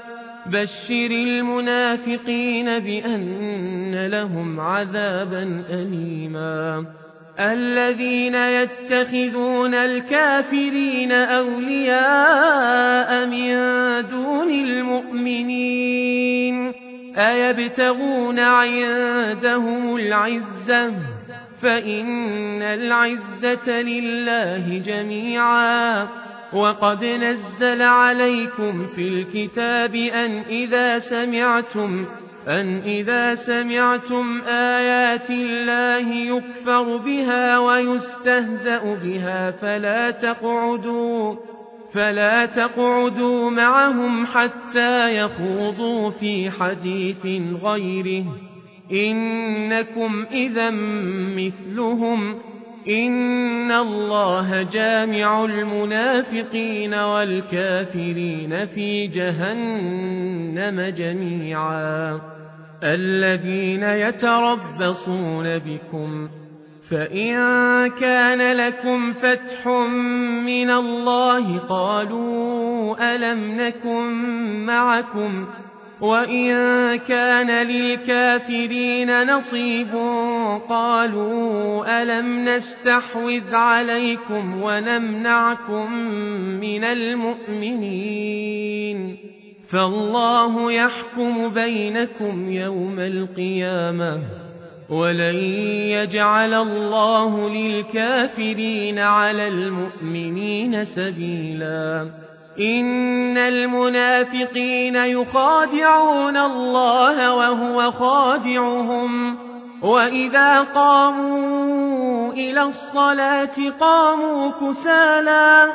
بشر المنافقين بأن لهم عذابا أليما الذين يتخذون الكافرين أولياء من دون المؤمنين أيبتغون عندهم العزة فإن العزة لله جميعا وقد نزل عليكم في الكتاب أن إذا سمعتم أن إذا سمعتم آيات الله يكفر بها ويستهزأ بها فلا تقعدوا فلا تقعدوا معهم حتى يخوضوا في حديث غيره إنكم إذا مثلهم إن الله جامع المنافقين والكافرين في جهنم جميعا الذين يتربصون بكم فإن كان لكم فتح من الله قالوا ألم نكن معكم وإن كان للكافرين نصيب قالوا ألم نستحوذ عليكم ونمنعكم من المؤمنين فالله يحكم بينكم يوم القيامة ولن يجعل الله للكافرين على المؤمنين سبيلا إن المنافقين يخادعون الله وهو خادعهم وإذا قاموا إلى الصلاة قاموا كسالى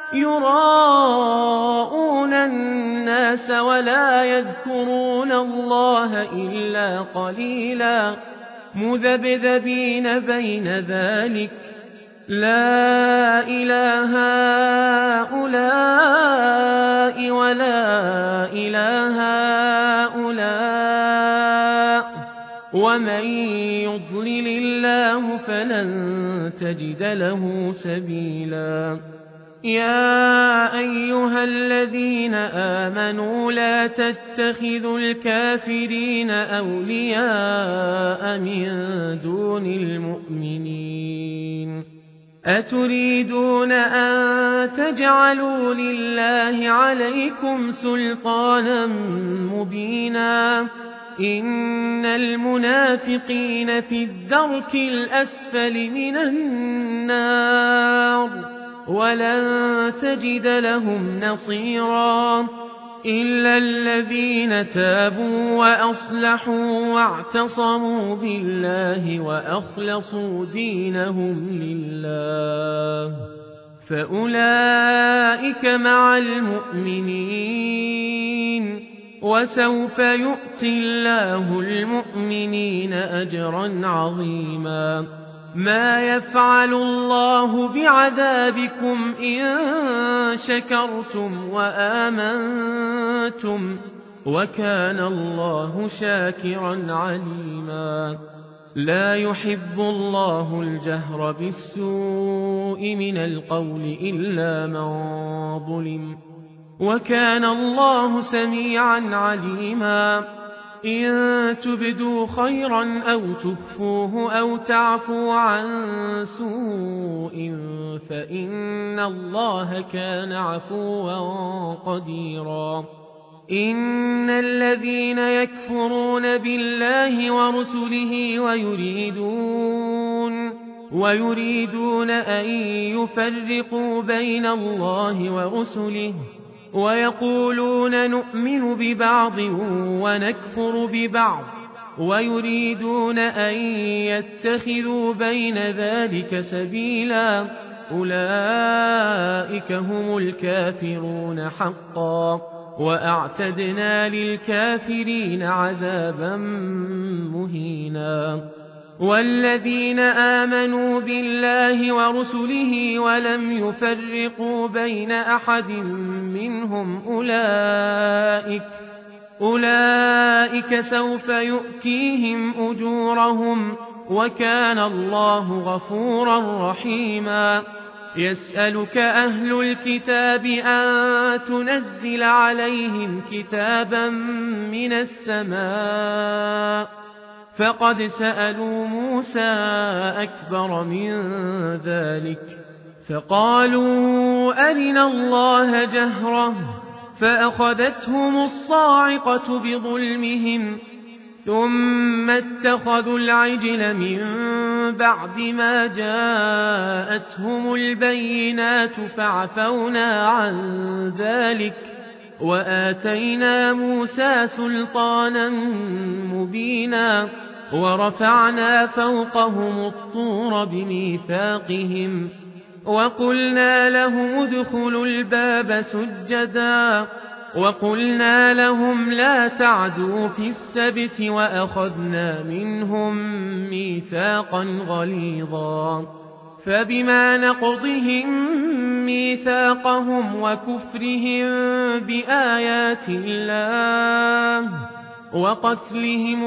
يراءون الناس ولا يذكرون الله إلا قليلا مذبذبين بين ذلك لا إله هؤلاء ولا إله هؤلاء ومن يضلل الله فلن تجد له سبيلا يا أيها الذين آمنوا لا تتخذوا الكافرين أولياء من دون المؤمنين أتريدون أن تجعلوا لله عليكم سلطانا مبينا إن المنافقين في الدرك الأسفل من النار ولن تجد لهم نصيرا إلا الذين تابوا وأصلحوا واعتصموا بالله وأخلصوا دينهم لله فأولئك مع المؤمنين وسوف يؤتي الله المؤمنين أجرا عظيما ما يفعل الله بعذابكم إن شكرتم وآمنتم وكان الله شاكرا عليما لا يحب الله الجهر بالسوء من القول إلا من ظلم وكان الله سميعا عليما إن تبدوا خيرا أو تخفوه أو تعفوا عن سوء فإن الله كان عفوا قديرا إن الذين يكفرون بالله ورسله ويريدون ويريدون أن يفرقوا بين الله ورسله ويقولون نؤمن ببعض ونكفر ببعض ويريدون أن يتخذوا بين ذلك سبيلا أولئك هم الكافرون حقا وأعتدنا للكافرين عذابا مهينا والذين آمنوا بالله ورسله ولم يفرقوا بين أحد منهم أولئك أولئك سوف يؤتيهم أجورهم وكان الله غفورا رحيما يسألك أهل الكتاب أن تنزل عليهم كتابا من السماء فقد سألوا موسى أكبر من ذلك فقالوا أرنا الله جهرة فأخذتهم الصاعقة بظلمهم ثم اتخذوا العجل من بعد ما جاءتهم البينات فعفونا عن ذلك وآتينا موسى سلطانا مبينا ورفعنا فوقهم الطور بميثاقهم وقلنا لهم ادخلوا الباب سجدا وقلنا لهم لا تعدوا في السبت وأخذنا منهم ميثاقا غليظا فبما نقضهم ميثاقهم وكفرهم بآيات الله وقتلهم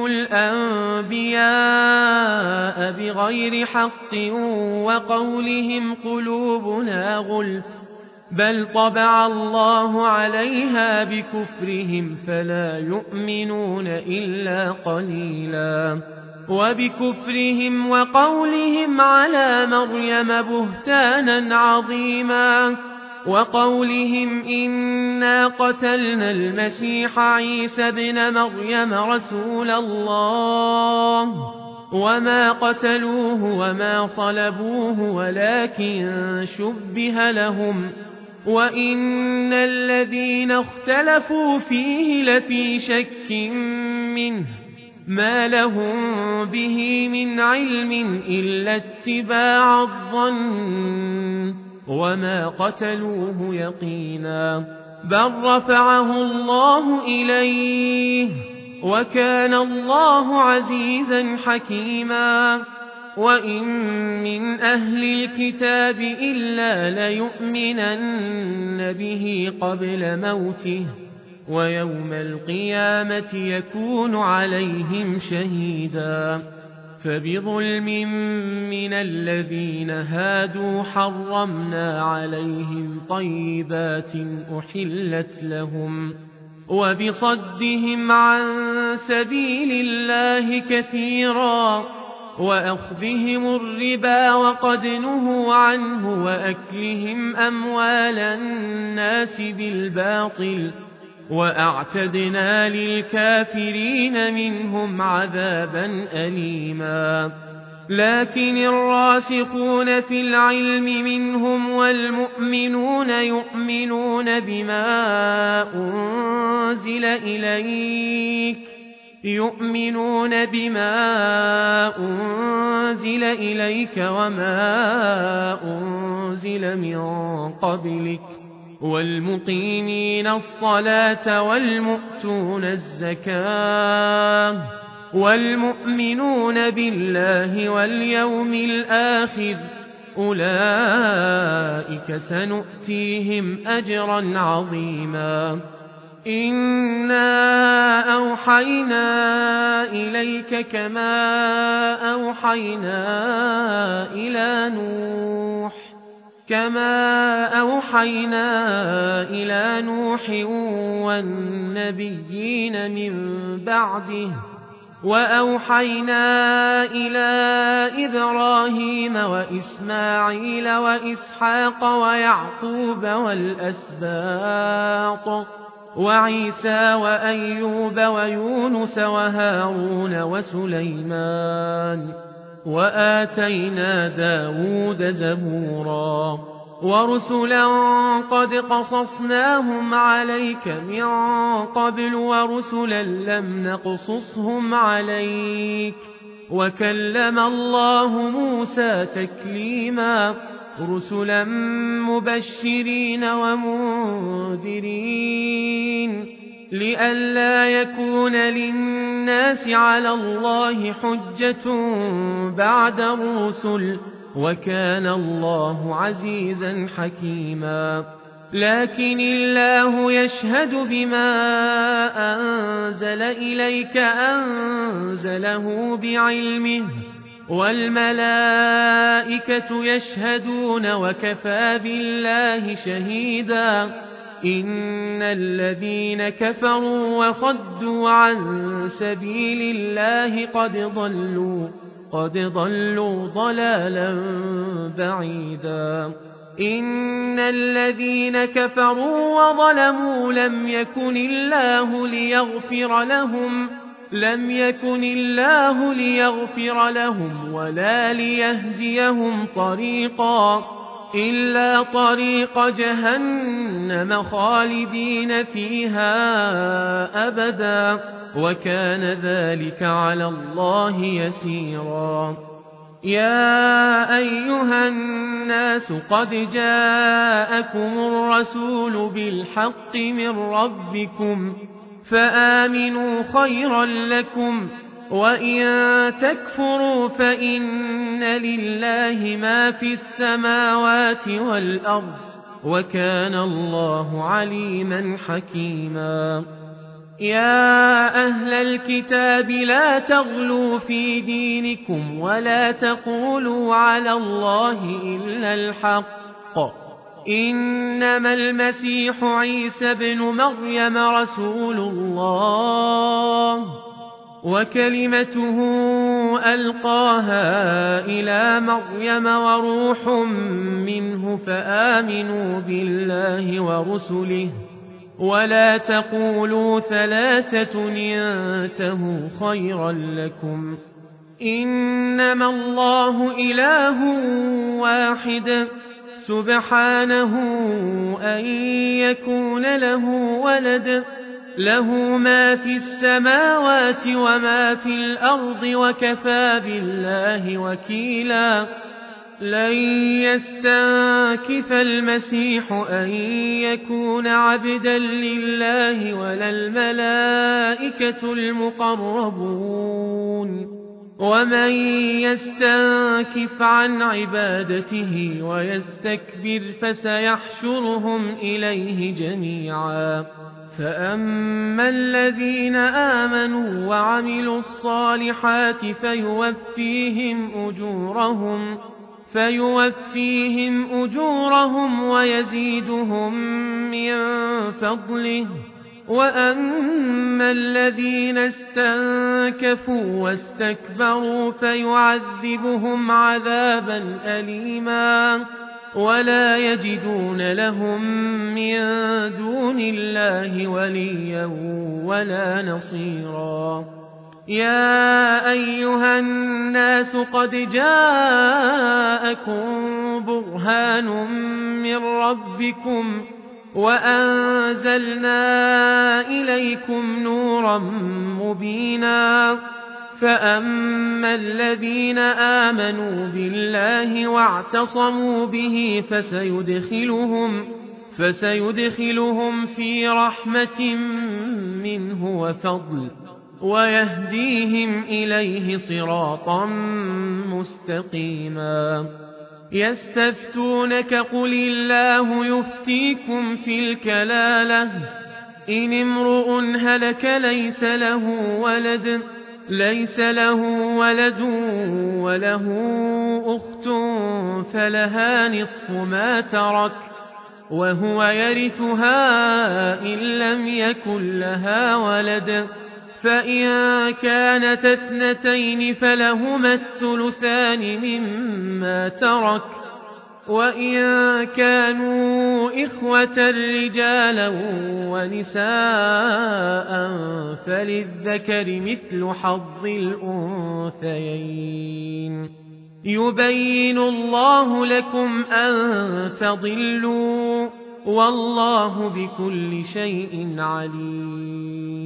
الأنبياء بغير حق وقولهم قلوبنا غلف بل طبع الله عليها بكفرهم فلا يؤمنون إلا قليلا وبكفرهم وقولهم على مريم بهتانا عظيما وقولهم إنا قتلنا المسيح عيسى ابن مريم رسول الله وما قتلوه وما صلبوه ولكن شبه لهم وإن الذين اختلفوا فيه لفي شك منه ما لهم به من علم إلا اتباع الظن وما قتلوه يقينا بل رفعه الله إليه وكان الله عزيزا حكيما وإن من أهل الكتاب إلا ليؤمنن به قبل موته ويوم القيامة يكون عليهم شهيدا فبظلم من الذين هادوا حرمنا عليهم طيبات أحلت لهم وبصدهم عن سبيل الله كثيرا وأخذهم الربا وقد نهوا عنه وأكلهم أموال الناس بالباطل وأعتدنا للكافرين منهم عذابا أليما لكن الراسخون في العلم منهم والمؤمنون يؤمنون بما أنزل إليك يؤمنون بما أنزل إليك وما أنزل من قبلك والمقيمين الصلاة والمؤتون الزكاة والمؤمنون بالله واليوم الآخر أولئك سنؤتيهم أجرا عظيما إنا أوحينا إليك كما أوحينا إلى نوح كما أوحينا إلى نوح والنبيين من بعده وأوحينا إلى إبراهيم وإسماعيل وإسحاق ويعقوب والأسباط وعيسى وأيوب ويونس وهارون وسليمان وآتينا داود زبورا ورسلا قد قصصناهم عليك من قبل ورسلا لم نقصصهم عليك وكلم الله موسى تكليما رسلا مبشرين ومنذرين لئلا يكون للناس على الله حجة بعد الرسل وكان الله عزيزا حكيما لكن الله يشهد بما أنزل إليك أنزله بعلمه والملائكة يشهدون وكفى بالله شهيدا إن الذين كفروا وصدوا عن سبيل الله قد ضلوا قد ضلوا ضلالا بعيدا إن الذين كفروا وظلموا لم يكن الله ليغفر لهم لم يكن الله ليغفر لهم ولا ليهديهم طريقا إلا طريق جهنم خالدين فيها أبدا وكان ذلك على الله يسيرا يا أيها الناس قد جاءكم الرسول بالحق من ربكم فآمنوا خيرا لكم وإن تكفروا فإن لله ما في السماوات والأرض وكان الله عليما حكيما يا أهل الكتاب لا تغلوا في دينكم ولا تقولوا على الله إلا الحق إنما المسيح عيسى ابن مريم رسول الله وكلمته ألقاها إلى مريم وروح منه فآمنوا بالله ورسله ولا تقولوا ثلاثة انتهوا خيرا لكم إنما الله إله واحد سبحانه أن يكون له ولد له ما في السماوات وما في الأرض وكفى بالله وكيلا لن يستنكف المسيح أن يكون عبدا لله ولا الملائكة المقربون ومن يستنكف عن عبادته ويستكبر فسيحشرهم إليه جميعا فأما الذين آمنوا وعملوا الصالحات فيوفيهم أجورهم فيوفيهم أجورهم ويزيدهم من فضله وأما الذين استنكفوا واستكبروا فيعذبهم عذابا أليما ولا يجدون لهم من دون الله وليا ولا نصيرا يا أيها الناس قد جاءكم برهان من ربكم وأنزلنا إليكم نورا مبينا فأما الذين آمنوا بالله واعتصموا به فسيدخلهم, فسيدخلهم في رحمة منه وفضل ويهديهم إليه صراطا مستقيما يستفتونك قل الله يفتيكم في الكلالة إن امرؤ هلك ليس له ولد ليس له ولد وله أخت فلها نصف ما ترك وهو يرثها إن لم يكن لها ولد فإن كانت اثنتين فلهما الثلثان مما ترك وإن كانوا إخوة رجالا ونساء فللذكر مثل حظ الأنثيين يبين الله لكم أن تضلوا والله بكل شيء عليم